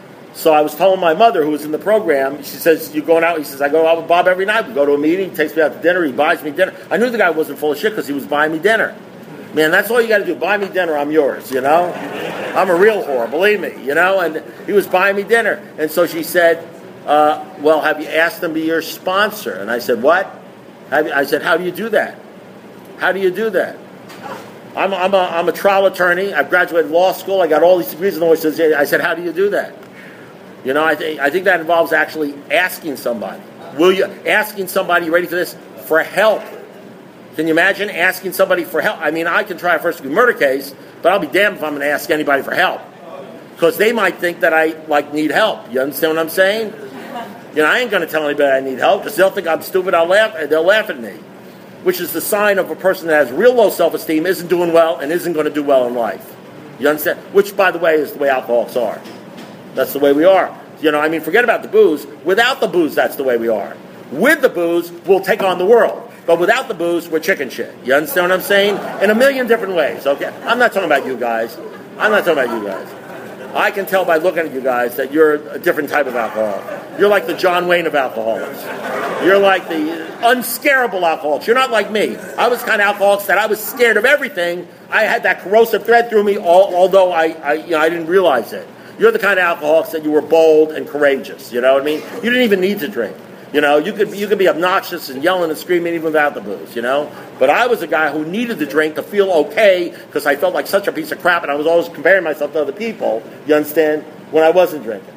So I was telling my mother, who was in the program, she says, you going out? He says, I go out with Bob every night. We go to a meeting, he takes me out to dinner, he buys me dinner. I knew the guy wasn't full of shit because he was buying me dinner. Man, that's all you got to do. Buy me dinner, I'm yours, you know? I'm a real whore, believe me, you know? And he was buying me dinner. And so she said, uh, well, have you asked him to be your sponsor? And I said, what? Have you, I said, how do you do that? How do you do that? I'm, I'm, a, I'm a trial attorney. I've graduated law school. I got all these degrees. And always says, I said, how do you do that? You know, I think I think that involves actually asking somebody. Will you asking somebody, you ready for this, for help? Can you imagine asking somebody for help? I mean, I can try a first degree murder case, but I'll be damned if I'm going to ask anybody for help, because they might think that I like need help. You understand what I'm saying? You know, I ain't going to tell anybody I need help because they'll think I'm stupid. I'll laugh. They'll laugh at me, which is the sign of a person that has real low self-esteem, isn't doing well, and isn't going to do well in life. You understand? Which, by the way, is the way alcoholics are. That's the way we are. You know, I mean, forget about the booze. Without the booze, that's the way we are. With the booze, we'll take on the world. But without the booze, we're chicken shit. You understand what I'm saying? In a million different ways, okay? I'm not talking about you guys. I'm not talking about you guys. I can tell by looking at you guys that you're a different type of alcoholic. You're like the John Wayne of alcoholics. You're like the unscarable alcoholics. You're not like me. I was kind of alcoholics that I was scared of everything. I had that corrosive thread through me, all, although I, I, you know, I didn't realize it. You're the kind of alcoholics that you were bold and courageous. You know what I mean? You didn't even need to drink. You know, you could you could be obnoxious and yelling and screaming even without the booze, you know? But I was a guy who needed the drink to feel okay because I felt like such a piece of crap and I was always comparing myself to other people, you understand, when I wasn't drinking.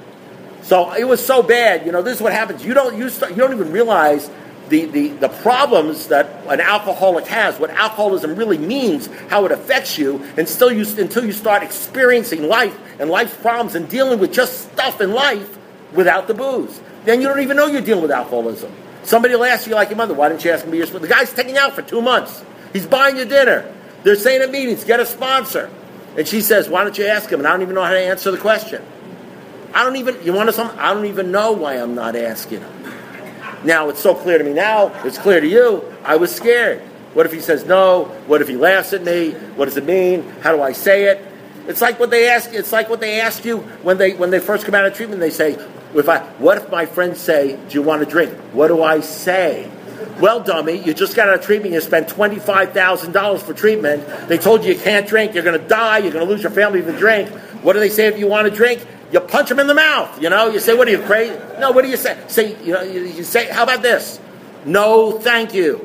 So it was so bad, you know, this is what happens. You don't you, start, you don't even realize the, the, the problems that an alcoholic has, what alcoholism really means, how it affects you, and still you, until you start experiencing life and life's problems and dealing with just stuff in life without the booze. Then you don't even know you're dealing with alcoholism. Somebody will ask you like your mother, why didn't you ask him to be your sponsor? The guy's taking you out for two months. He's buying you dinner. They're saying at meetings, get a sponsor. And she says, why don't you ask him? And I don't even know how to answer the question. I don't even, you want to something? I don't even know why I'm not asking him. Now, it's so clear to me now, it's clear to you, I was scared. What if he says no? What if he laughs at me? What does it mean? How do I say it? It's like what they ask, it's like what they ask you when they when they first come out of treatment. They say, if I, what if my friends say, do you want to drink? What do I say? Well, dummy, you just got out of treatment, you spent twenty-five thousand dollars for treatment. They told you you can't drink, you're going to die, you're going to lose your family if you drink. What do they say if you want to drink? You punch them in the mouth, you know? You say, what are you, crazy? No, what do you say? Say, you know, you, you say, how about this? No, thank you.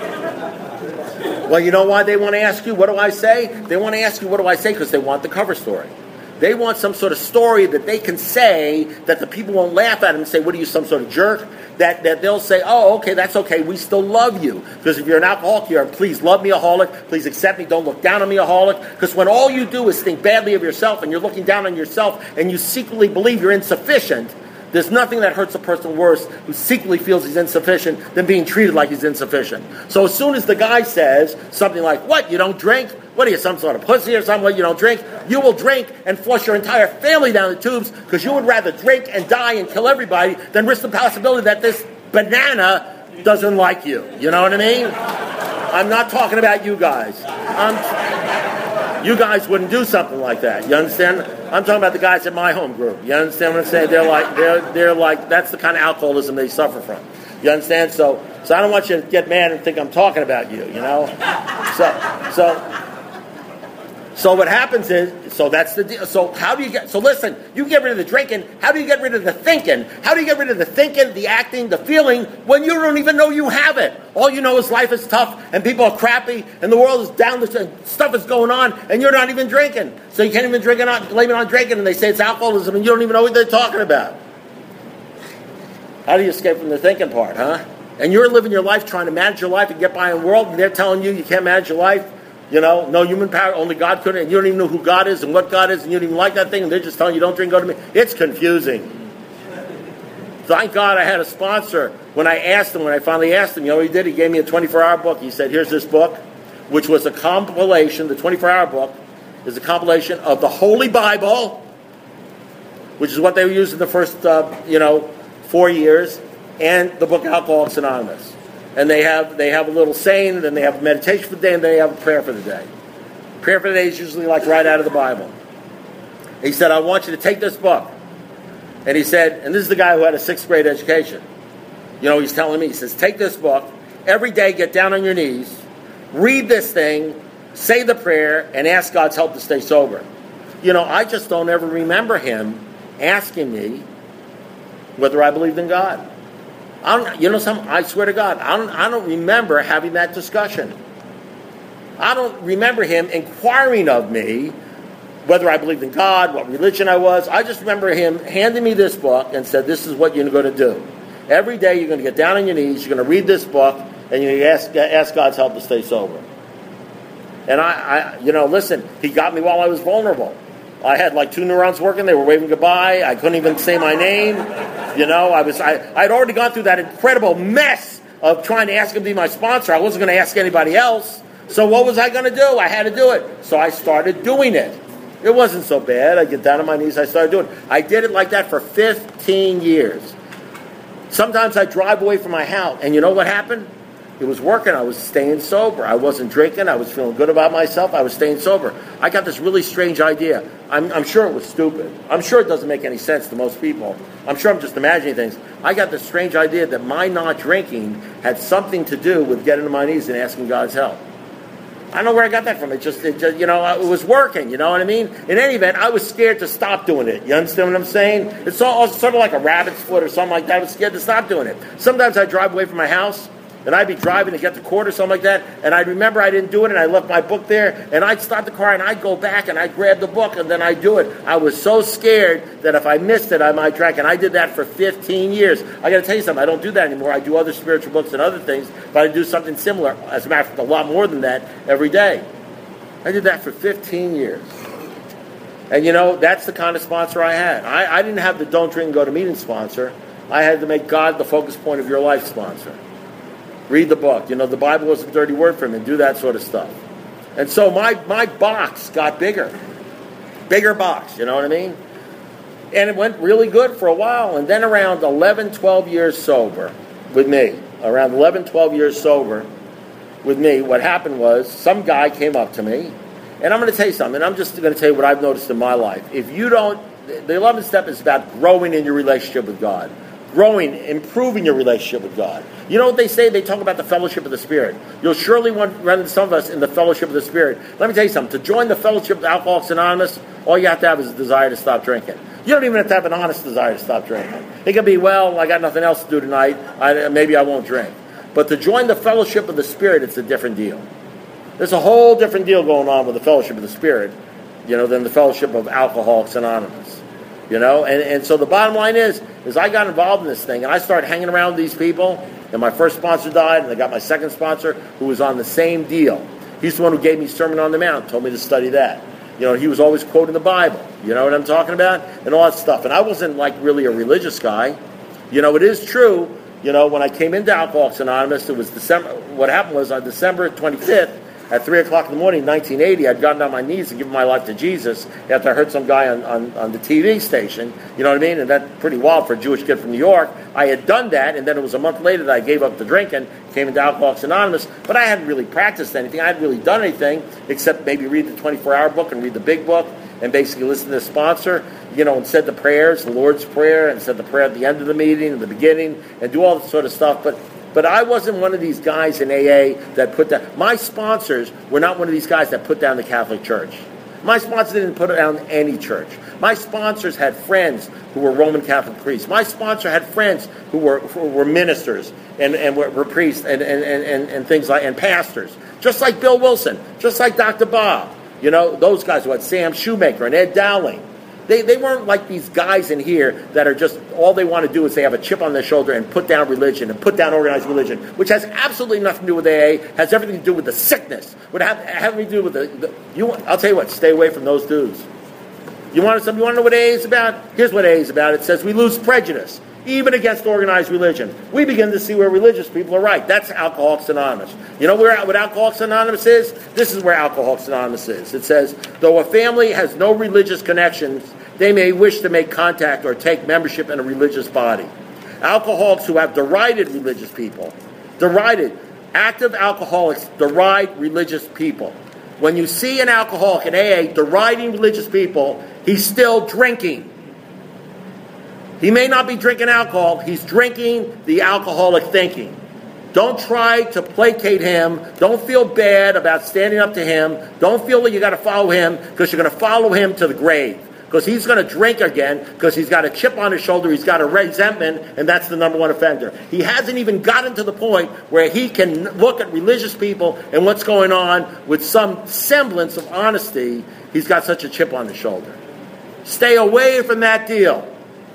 Well, you know why they want to ask you, what do I say? They want to ask you, what do I say? Because they want the cover story. They want some sort of story that they can say that the people won't laugh at them and say, what are you, some sort of jerk? That that they'll say, oh, okay, that's okay, we still love you. Because if you're an alcoholic, you're, please love me, alcoholic, please accept me, don't look down on me, alcoholic. Because when all you do is think badly of yourself and you're looking down on yourself and you secretly believe you're insufficient, there's nothing that hurts a person worse who secretly feels he's insufficient than being treated like he's insufficient. So as soon as the guy says something like, what, you don't drink? What are you, some sort of pussy or something? What, you don't drink? You will drink and flush your entire family down the tubes because you would rather drink and die and kill everybody than risk the possibility that this banana doesn't like you. You know what I mean? I'm not talking about you guys. I'm, you guys wouldn't do something like that. You understand? I'm talking about the guys at my home group. You understand what I'm saying? They're like, they're, they're like, that's the kind of alcoholism they suffer from. You understand? So, so I don't want you to get mad and think I'm talking about you, you know? So, so... So what happens is, so that's the deal. So how do you get, so listen, you get rid of the drinking, how do you get rid of the thinking? How do you get rid of the thinking, the acting, the feeling, when you don't even know you have it? All you know is life is tough, and people are crappy, and the world is down, and stuff is going on, and you're not even drinking. So you can't even drink it on, blame it on drinking, and they say it's alcoholism, and you don't even know what they're talking about. How do you escape from the thinking part, huh? And you're living your life trying to manage your life and get by in the world, and they're telling you you can't manage your life. You know, no human power, only God could, and you don't even know who God is and what God is, and you don't even like that thing, and they're just telling you, don't drink, go to me. It's confusing. Thank God I had a sponsor. When I asked him, when I finally asked him, you know what he did? He gave me a twenty-four hour book. He said, here's this book, which was a compilation, the twenty-four hour book is a compilation of the Holy Bible, which is what they were using the first, uh, you know, four years, and the book Alcoholics Anonymous. And they have they have a little saying, and then they have a meditation for the day, and then they have a prayer for the day. Prayer for the day is usually like right out of the Bible. He said, I want you to take this book. And he said, and this is the guy who had a sixth grade education. You know, he's telling me, he says, take this book, every day get down on your knees, read this thing, say the prayer, and ask God's help to stay sober. You know, I just don't ever remember him asking me whether I believed in God. I don't, you know something? I swear to God, I don't, I don't remember having that discussion. I don't remember him inquiring of me whether I believed in God, what religion I was. I just remember him handing me this book and said, this is what you're going to do. Every day you're going to get down on your knees, you're going to read this book, and you ask, ask God's help to stay sober. And I, I, you know, listen, he got me while I was vulnerable. I had like two neurons working. They were waving goodbye. I couldn't even say my name. You know, I was, I, I'd already gone through that incredible mess of trying to ask him to be my sponsor. I wasn't going to ask anybody else. So what was I going to do? I had to do it. So I started doing it. It wasn't so bad. I get down on my knees. I started doing it. I did it like that for fifteen years. Sometimes I drive away from my house. And you know what happened? It was working. I was staying sober. I wasn't drinking. I was feeling good about myself. I was staying sober. I got this really strange idea. I'm, I'm sure it was stupid. I'm sure it doesn't make any sense to most people. I'm sure I'm just imagining things. I got this strange idea that my not drinking had something to do with getting on my knees and asking God's help. I don't know where I got that from. It just, it just, you know, it was working. You know what I mean? In any event, I was scared to stop doing it. You understand what I'm saying? It's all, sort of like a rabbit's foot or something like that. I was scared to stop doing it. Sometimes I drive away from my house, and I'd be driving to get to court or something like that, and I'd remember I didn't do it, and I left my book there, and I'd stop the car, and I'd go back, and I'd grab the book, and then I'd do it. I was so scared that if I missed it, I might drink, and I did that for fifteen years. I got to tell you something, I don't do that anymore. I do other spiritual books and other things, but I do something similar, as a matter of fact, a lot more than that, every day. I did that for fifteen years. And, you know, that's the kind of sponsor I had. I, I didn't have the don't drink and go to meeting sponsor. I had to make God the focus point of your life sponsor. Read the book. You know, the Bible was a dirty word for me. Do that sort of stuff. And so my, my box got bigger. Bigger box, you know what I mean? And it went really good for a while. And then around eleven, twelve years sober with me, around eleven, twelve years sober with me, what happened was some guy came up to me. And I'm going to tell you something. I'm just going to tell you what I've noticed in my life. If you don't, the eleventh step is about growing in your relationship with God. Growing, improving your relationship with God. You know what they say? They talk about the fellowship of the Spirit. You'll surely want to run into some of us in the fellowship of the Spirit. Let me tell you something. To join the fellowship of Alcoholics Anonymous, all you have to have is a desire to stop drinking. You don't even have to have an honest desire to stop drinking. It can be, well, I got nothing else to do tonight. I, maybe I won't drink. But to join the fellowship of the Spirit, it's a different deal. There's a whole different deal going on with the fellowship of the Spirit, you know, than the fellowship of Alcoholics Anonymous. You know, and, and so the bottom line is, is I got involved in this thing, and I started hanging around with these people, and my first sponsor died, and I got my second sponsor, who was on the same deal. He's the one who gave me Sermon on the Mount, told me to study that. You know, he was always quoting the Bible, you know what I'm talking about, and all that stuff. And I wasn't, like, really a religious guy. You know, it is true, you know, when I came into Alcoholics Anonymous, it was December, what happened was on December twenty-fifth, at three o'clock in the morning, nineteen eighty, I'd gotten on my knees and given my life to Jesus after I heard some guy on, on, on the T V station, you know what I mean? And that's pretty wild for a Jewish kid from New York. I had done that, and then it was a month later that I gave up the drinking, came into Alcoholics Anonymous, but I hadn't really practiced anything. I hadn't really done anything except maybe read the twenty-four hour book and read the big book and basically listen to the sponsor, you know, and said the prayers, the Lord's Prayer, and said the prayer at the end of the meeting, at the beginning, and do all this sort of stuff. But But I wasn't one of these guys in A A that put down. My sponsors were not one of these guys that put down the Catholic Church. My sponsors didn't put down any church. My sponsors had friends who were Roman Catholic priests. My sponsor had friends who were who were ministers and, and were, were priests and, and, and, and things like and pastors. Just like Bill Wilson, just like Doctor Bob. You know, those guys who had Sam Shoemaker and Ed Dowling. They they weren't like these guys in here that are just, all they want to do is they have a chip on their shoulder and put down religion and put down organized religion, which has absolutely nothing to do with A A, has everything to do with the sickness, would have everything to do with the, the you. I'll tell you what, stay away from those dudes. You want to, you want to know what A A is about? Here's what A A is about. It says we lose prejudice, even against organized religion. We begin to see where religious people are right. That's Alcoholics Anonymous. You know where what Alcoholics Anonymous is? This is where Alcoholics Anonymous is. It says, though a family has no religious connections, they may wish to make contact or take membership in a religious body. Alcoholics who have derided religious people. Derided. Active alcoholics deride religious people. When you see an alcoholic in A A deriding religious people, he's still drinking. He may not be drinking alcohol, he's drinking the alcoholic thinking. Don't try to placate him. Don't feel bad about standing up to him. Don't feel that you got to follow him, because you're going to follow him to the grave. Because he's going to drink again, because he's got a chip on his shoulder, he's got a resentment, and that's the number one offender. He hasn't even gotten to the point where he can look at religious people and what's going on with some semblance of honesty. He's got such a chip on his shoulder. Stay away from that deal.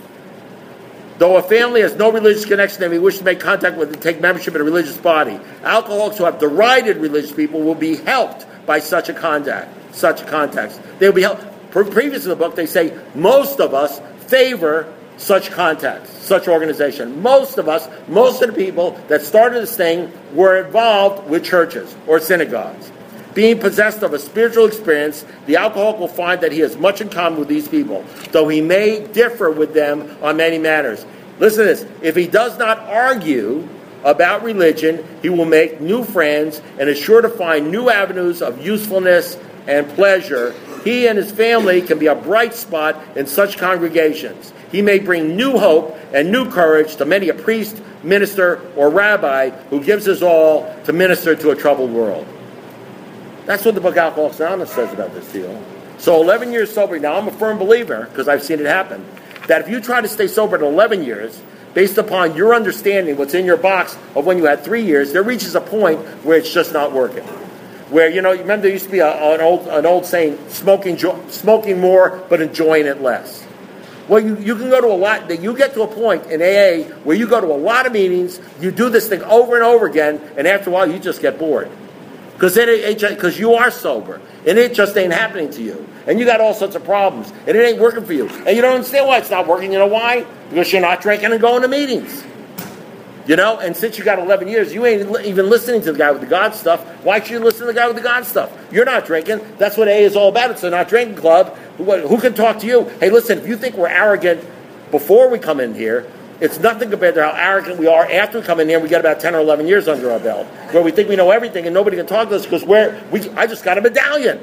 Though a family has no religious connection and we wish to make contact with and take membership in a religious body, alcoholics who have derided religious people will be helped by such a contact. Such a context. They will be helped. Previous in the book, they say most of us favor such contacts, such organization. Most of us, most of the people that started this thing were involved with churches or synagogues. Being possessed of a spiritual experience, the alcoholic will find that he has much in common with these people, though he may differ with them on many matters. Listen to this. If he does not argue about religion, he will make new friends and is sure to find new avenues of usefulness and pleasure. He and his family can be a bright spot in such congregations. He may bring new hope and new courage to many a priest, minister, or rabbi who gives his all to minister to a troubled world. That's what the book Alcoholics Anonymous says about this deal. So eleven years sober. Now, I'm a firm believer, because I've seen it happen, that if you try to stay sober at eleven years, based upon your understanding what's in your box of when you had three years, there reaches a point where it's just not working. Where, you know, you remember there used to be a, an old an old saying, smoking smoking more, but enjoying it less. Well, you, you can go to a lot, that you get to a point in A A where you go to a lot of meetings, you do this thing over and over again, and after a while you just get bored. Because because you are sober, and it just ain't happening to you. And you got all sorts of problems, and it ain't working for you. And you don't understand why it's not working. You know why? Because you're not drinking and going to meetings. You know, and since you got eleven years, you ain't li- even listening to the guy with the God stuff. Why should you listen to the guy with the God stuff? You're not drinking. That's what A A is all about. It's a not drinking club. Who, who can talk to you? Hey, listen, if you think we're arrogant before we come in here, it's nothing compared to how arrogant we are after we come in here and we get about ten or eleven years under our belt, where we think we know everything and nobody can talk to us because we're, we, I just got a medallion.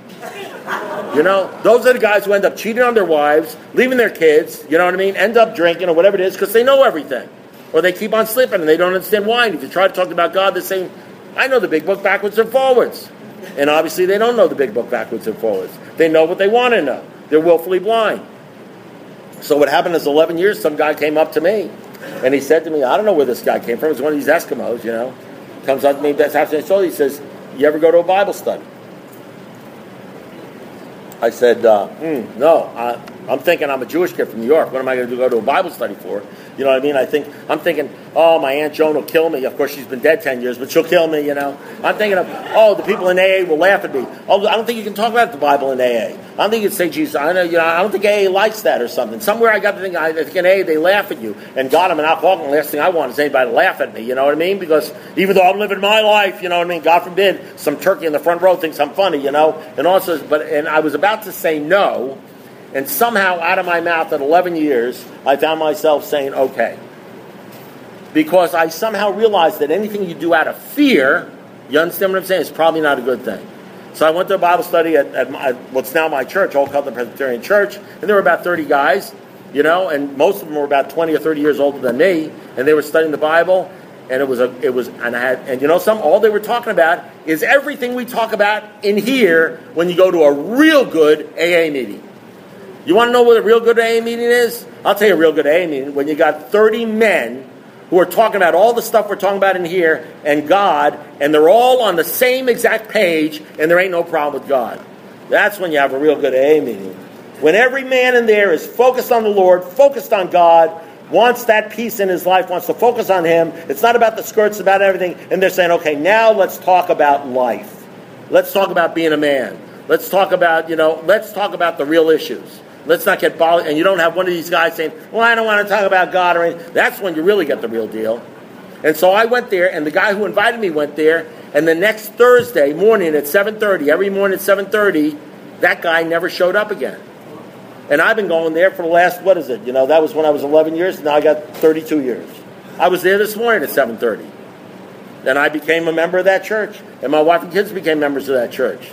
You know, those are the guys who end up cheating on their wives, leaving their kids, you know what I mean, end up drinking or whatever it is because they know everything. Or they keep on slipping and they don't understand why. And if you try to talk about God, they're saying, I know the big book backwards and forwards. And obviously they don't know the big book backwards and forwards. They know what they want to know. They're willfully blind. So what happened is eleven years, some guy came up to me and he said to me, I don't know where this guy came from. It's one of these Eskimos, you know. Comes up to me, that's after I told you, he says, you ever go to a Bible study? I said, uh, mm, no, I, I'm thinking I'm a Jewish kid from New York. What am I going to go to a Bible study for? You know what I mean? I think, I'm thinking, oh, my Aunt Joan will kill me. Of course, she's been dead ten years, but she'll kill me, you know. I'm thinking of, oh, the people in A A will laugh at me. Oh, I don't think you can talk about the Bible in A A. I don't think you can say Jesus. I, know, you know, I don't think A A likes that or something. Somewhere I got to think, I think in A A they laugh at you. And God, I'm an alcoholic, and the last thing I want is anybody to laugh at me, you know what I mean? Because even though I'm living my life, you know what I mean, God forbid, some turkey in the front row thinks I'm funny, you know. And also, but and I was about to say no, and somehow out of my mouth at eleven years, I found myself saying, okay. Because I somehow realized that anything you do out of fear, you understand what I'm saying, is probably not a good thing. So I went to a Bible study at, at, my, at what's now my church, Old Covenant Presbyterian Church, and there were about thirty guys, you know, and most of them were about twenty or thirty years older than me, and they were studying the Bible, and it was a, it was, and I had, and you know, some all they were talking about is everything we talk about in here when you go to a real good A A meeting. You want to know what a real good A A meeting is? I'll tell you a real good A A meeting when you got thirty men who are talking about all the stuff we're talking about in here and God, and they're all on the same exact page, and there ain't no problem with God. That's when you have a real good A A meeting. When every man in there is focused on the Lord, focused on God, wants that peace in his life, wants to focus on Him. It's not about the skirts, about everything. And they're saying, okay, now let's talk about life. Let's talk about being a man. Let's talk about, you know, let's talk about the real issues. Let's not get bothered. And you don't have one of these guys saying, well, I don't want to talk about God or anything. That's when you really get the real deal. And so I went there, and the guy who invited me went there, and the next Thursday morning at seven thirty, every morning at seven thirty, that guy never showed up again. And I've been going there for the last, what is it? You know, that was when I was eleven years. Now I got thirty-two years. I was there this morning at seven thirty. And I became a member of that church. And my wife and kids became members of that church.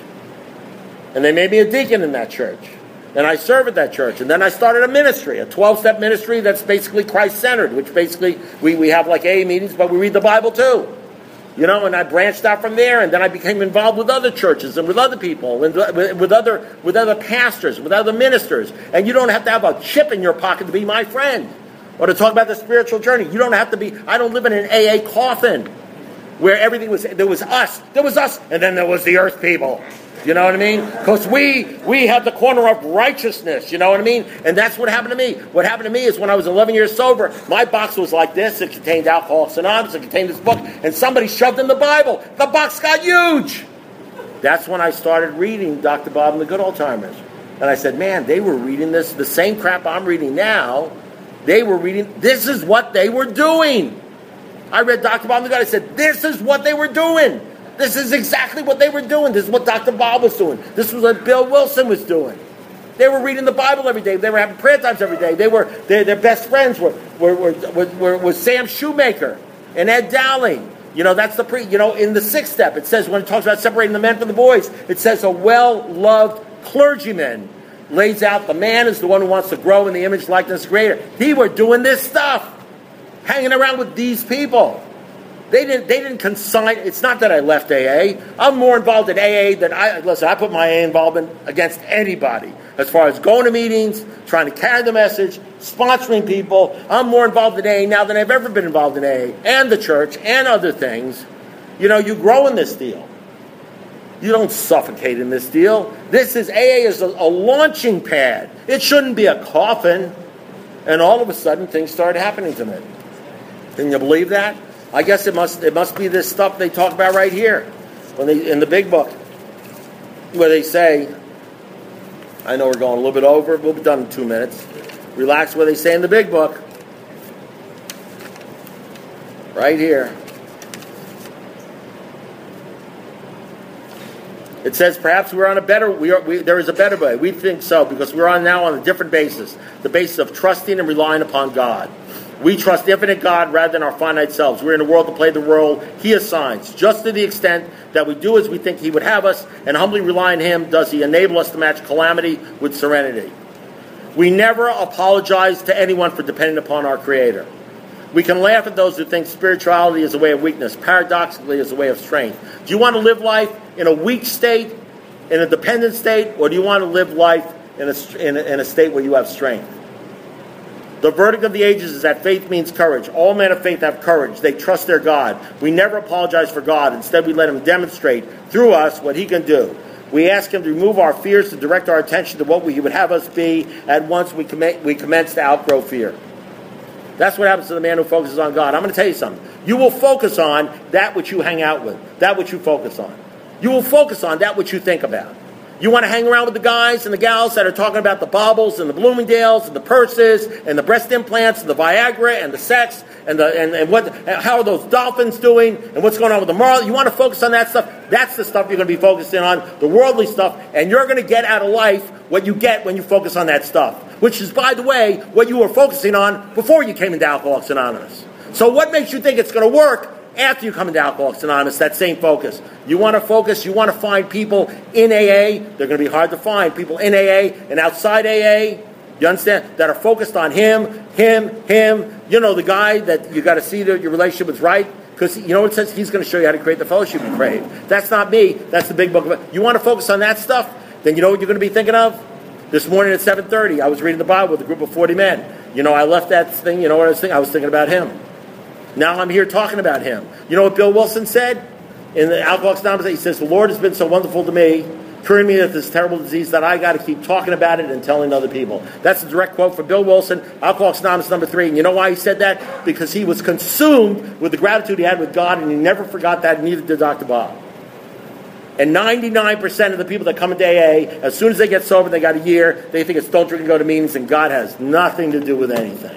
And they made me a deacon in that church. And I serve at that church. And then I started a ministry, a twelve-step ministry that's basically Christ-centered, which basically we, we have like A A meetings, but we read the Bible too. You know, and I branched out from there, and then I became involved with other churches and with other people, and with, with other with other pastors, with other ministers. And you don't have to have a chip in your pocket to be my friend or to talk about the spiritual journey. You don't have to be, I don't live in an A A coffin where everything was, there was us, there was us, and then there was the earth people. You know what I mean? Because we we have the corner of righteousness. You know what I mean? And that's what happened to me. What happened to me is when I was eleven years sober, my box was like this. It contained Alcoholics Anonymous. It contained this book. And somebody shoved in the Bible. The box got huge. That's when I started reading Doctor Bob and the Good Old Timers. And I said, man, they were reading this, the same crap I'm reading now. They were reading, this is what they were doing. I read Doctor Bob and the Good. I said, this is what they were doing. This is exactly what they were doing. This is what Doctor Bob was doing. This was what Bill Wilson was doing. They were reading the Bible every day. They were having prayer times every day. They were they, their best friends were were, were, were, were was Sam Shoemaker and Ed Dowling. You know, that's the pre. You know, in the sixth step, it says when it talks about separating the men from the boys, it says a well-loved clergyman lays out the man is the one who wants to grow in the image, likeness, greater. He were doing this stuff, hanging around with these people. They didn't. They didn't consign. It's not that I left A A. I'm more involved in A A than I. Listen, I put my A A involvement against anybody as far as going to meetings, trying to carry the message, sponsoring people. I'm more involved in A A now than I've ever been involved in A A and the church and other things. You know, you grow in this deal. You don't suffocate in this deal. This is A A is a, a launching pad. It shouldn't be a coffin. And all of a sudden, things started happening to me. Can you believe that? I guess it must it must be this stuff they talk about right here, when they in the big book, where they say, I know we're going a little bit over, we'll be done in two minutes. Relax, where they say in the big book, right here. It says perhaps we're on a better, we are, we, there is a better way. We think so because we're on now on a different basis, the basis of trusting and relying upon God. We trust infinite God rather than our finite selves. We're in the world to play the role He assigns, just to the extent that we do as we think He would have us, and humbly rely on Him does He enable us to match calamity with serenity. We never apologize to anyone for depending upon our Creator. We can laugh at those who think spirituality is a way of weakness, paradoxically is a way of strength. Do you want to live life in a weak state, in a dependent state, or do you want to live life in a, in a, in a state where you have strength? The verdict of the ages is that faith means courage. All men of faith have courage. They trust their God. We never apologize for God. Instead, we let Him demonstrate through us what He can do. We ask Him to remove our fears, to direct our attention to what He would have us be. At once, we, comm- we commence to outgrow fear. That's what happens to the man who focuses on God. I'm going to tell you something. You will focus on that which you hang out with, that which you focus on. You will focus on that which you think about. You want to hang around with the guys and the gals that are talking about the baubles and the Bloomingdales and the purses and the breast implants and the Viagra and the sex and the and, and what how are those dolphins doing and what's going on with the moral. You want to focus on that stuff. That's the stuff you're going to be focusing on, the worldly stuff, and you're going to get out of life what you get when you focus on that stuff, which is, by the way, what you were focusing on before you came into Alcoholics Anonymous. So what makes you think it's going to work after you come into Alcoholics Anonymous, that same focus? You want to focus, you want to find people in A A, they're going to be hard to find, people in A A and outside A A, you understand, that are focused on him, him, him, you know, the guy that you got to see that your relationship is right, because you know what it says? He's going to show you how to create the fellowship you crave. That's not me, that's the big book of it. You want to focus on that stuff? Then you know what you're going to be thinking of? This morning at seven thirty, I was reading the Bible with a group of forty men. You know, I left that thing, you know what I was thinking? I was thinking about him. Now I'm here talking about him. You know what Bill Wilson said in the Alcoholics Anonymous? He says, the Lord has been so wonderful to me, curing me of this terrible disease that I got to keep talking about it and telling other people. That's a direct quote from Bill Wilson, Alcoholics Anonymous number three. And you know why he said that? Because he was consumed with the gratitude he had with God, and he never forgot that, and neither did Doctor Bob. And ninety-nine percent of the people that come into A A, as soon as they get sober, they got a year, they think it's don't drink and go to meetings, and God has nothing to do with anything.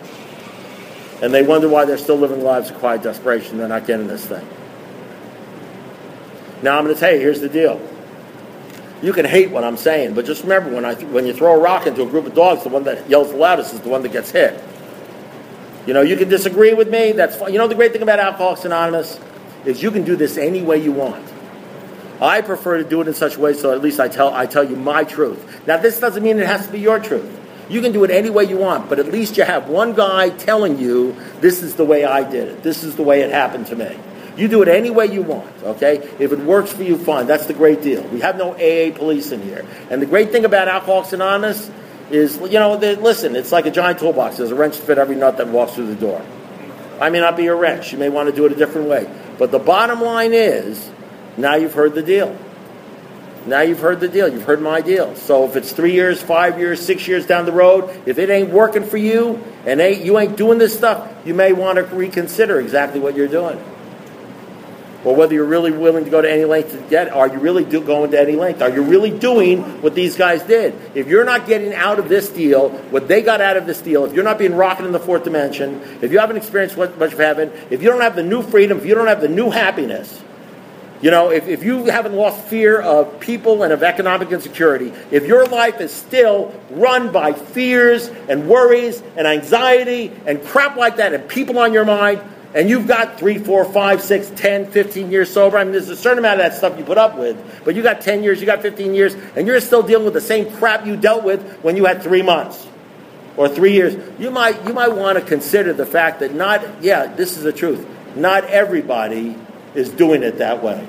And they wonder why they're still living lives of quiet desperation. They're not getting this thing. Now I'm going to tell you, here's the deal. You can hate what I'm saying, but just remember, when I when you throw a rock into a group of dogs, the one that yells the loudest is the one that gets hit. You know, you can disagree with me. That's fine. You know, the great thing about Alcoholics Anonymous is you can do this any way you want. I prefer to do it in such a way so at least I tell I tell you my truth. Now, this doesn't mean it has to be your truth. You can do it any way you want, but at least you have one guy telling you, this is the way I did it. This is the way it happened to me. You do it any way you want, okay? If it works for you, fine. That's the great deal. We have no A A police in here. And the great thing about Alcoholics Anonymous is, you know, listen, it's like a giant toolbox. There's a wrench to fit every nut that walks through the door. I may not be a wrench. You may want to do it a different way. But the bottom line is, now you've heard the deal. Now you've heard the deal. You've heard my deal. So if it's three years, five years, six years down the road, if it ain't working for you and ain't, you ain't doing this stuff, you may want to reconsider exactly what you're doing. Or whether you're really willing to go to any length to get, are you really do, going to any length? Are you really doing what these guys did? If you're not getting out of this deal what they got out of this deal, if you're not being rocketed in the fourth dimension, if you haven't experienced much of heaven, if you don't have the new freedom, if you don't have the new happiness, you know, if, if you haven't lost fear of people and of economic insecurity, if your life is still run by fears and worries and anxiety and crap like that and people on your mind, and you've got three, four, five, six, ten, fifteen years sober. I mean, there's a certain amount of that stuff you put up with. But you got ten years, you got fifteen years, and you're still dealing with the same crap you dealt with when you had three months or three years. You might you might want to consider the fact that not, yeah, this is the truth. Not everybody is doing it that way.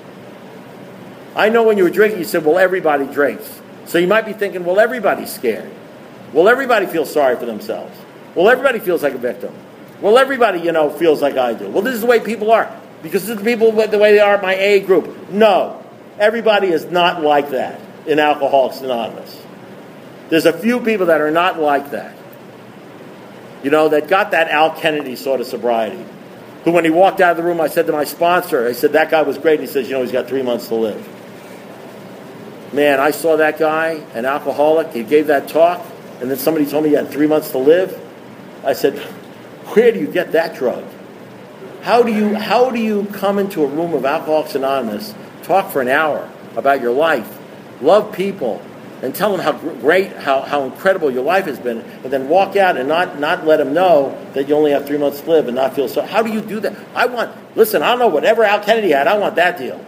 I know when you were drinking, you said, well, everybody drinks. So you might be thinking, well, everybody's scared. Well, everybody feels sorry for themselves. Well, everybody feels like a victim. Well, everybody, you know, feels like I do. Well, this is the way people are. Because this is the people the way they are in my A A group. No. Everybody is not like that in Alcoholics Anonymous. There's a few people that are not like that. You know, that got that Al Kennedy sort of sobriety. Who, when he walked out of the room, I said to my sponsor, I said, that guy was great. And he says, you know, he's got three months to live. Man, I saw that guy, an alcoholic. He gave that talk. And then somebody told me he had three months to live. I said, where do you get that drug? How do you how do you come into a room of Alcoholics Anonymous, talk for an hour about your life, love people, and tell them how great, how, how incredible your life has been, and then walk out and not, not let them know that you only have three months to live and not feel so? How do you do that? I want, listen, I don't know, whatever Al Kennedy had, I want that deal.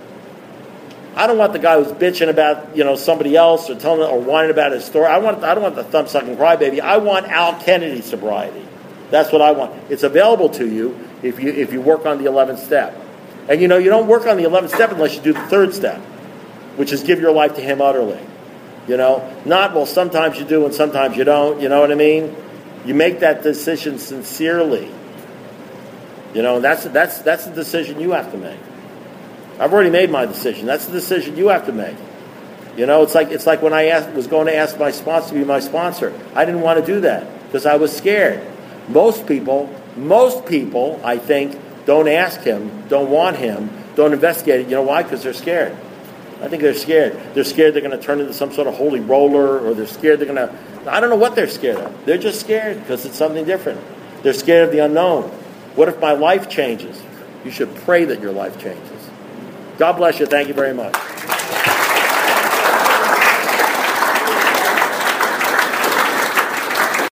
I don't want the guy who's bitching about, you know, somebody else or telling or whining about his story. I want I don't want the thumb sucking crybaby. I want Al Kennedy sobriety. That's what I want. It's available to you if you if you work on the eleventh step. And you know, you don't work on the eleventh step unless you do the third step, which is give your life to Him utterly. You know, not, well, sometimes you do and sometimes you don't. You know what I mean? You make that decision sincerely. You know, that's that's that's the decision you have to make. I've already made my decision. That's the decision you have to make. You know, it's like it's like when I asked, was going to ask my sponsor to be my sponsor. I didn't want to do that because I was scared. Most people, most people, I think, don't ask him, don't want him, don't investigate it. You know why? Because they're scared. I think they're scared. They're scared they're going to turn into some sort of holy roller, or they're scared they're going to, I don't know what they're scared of. They're just scared because it's something different. They're scared of the unknown. What if my life changes? You should pray that your life changes. God bless you. Thank you very much.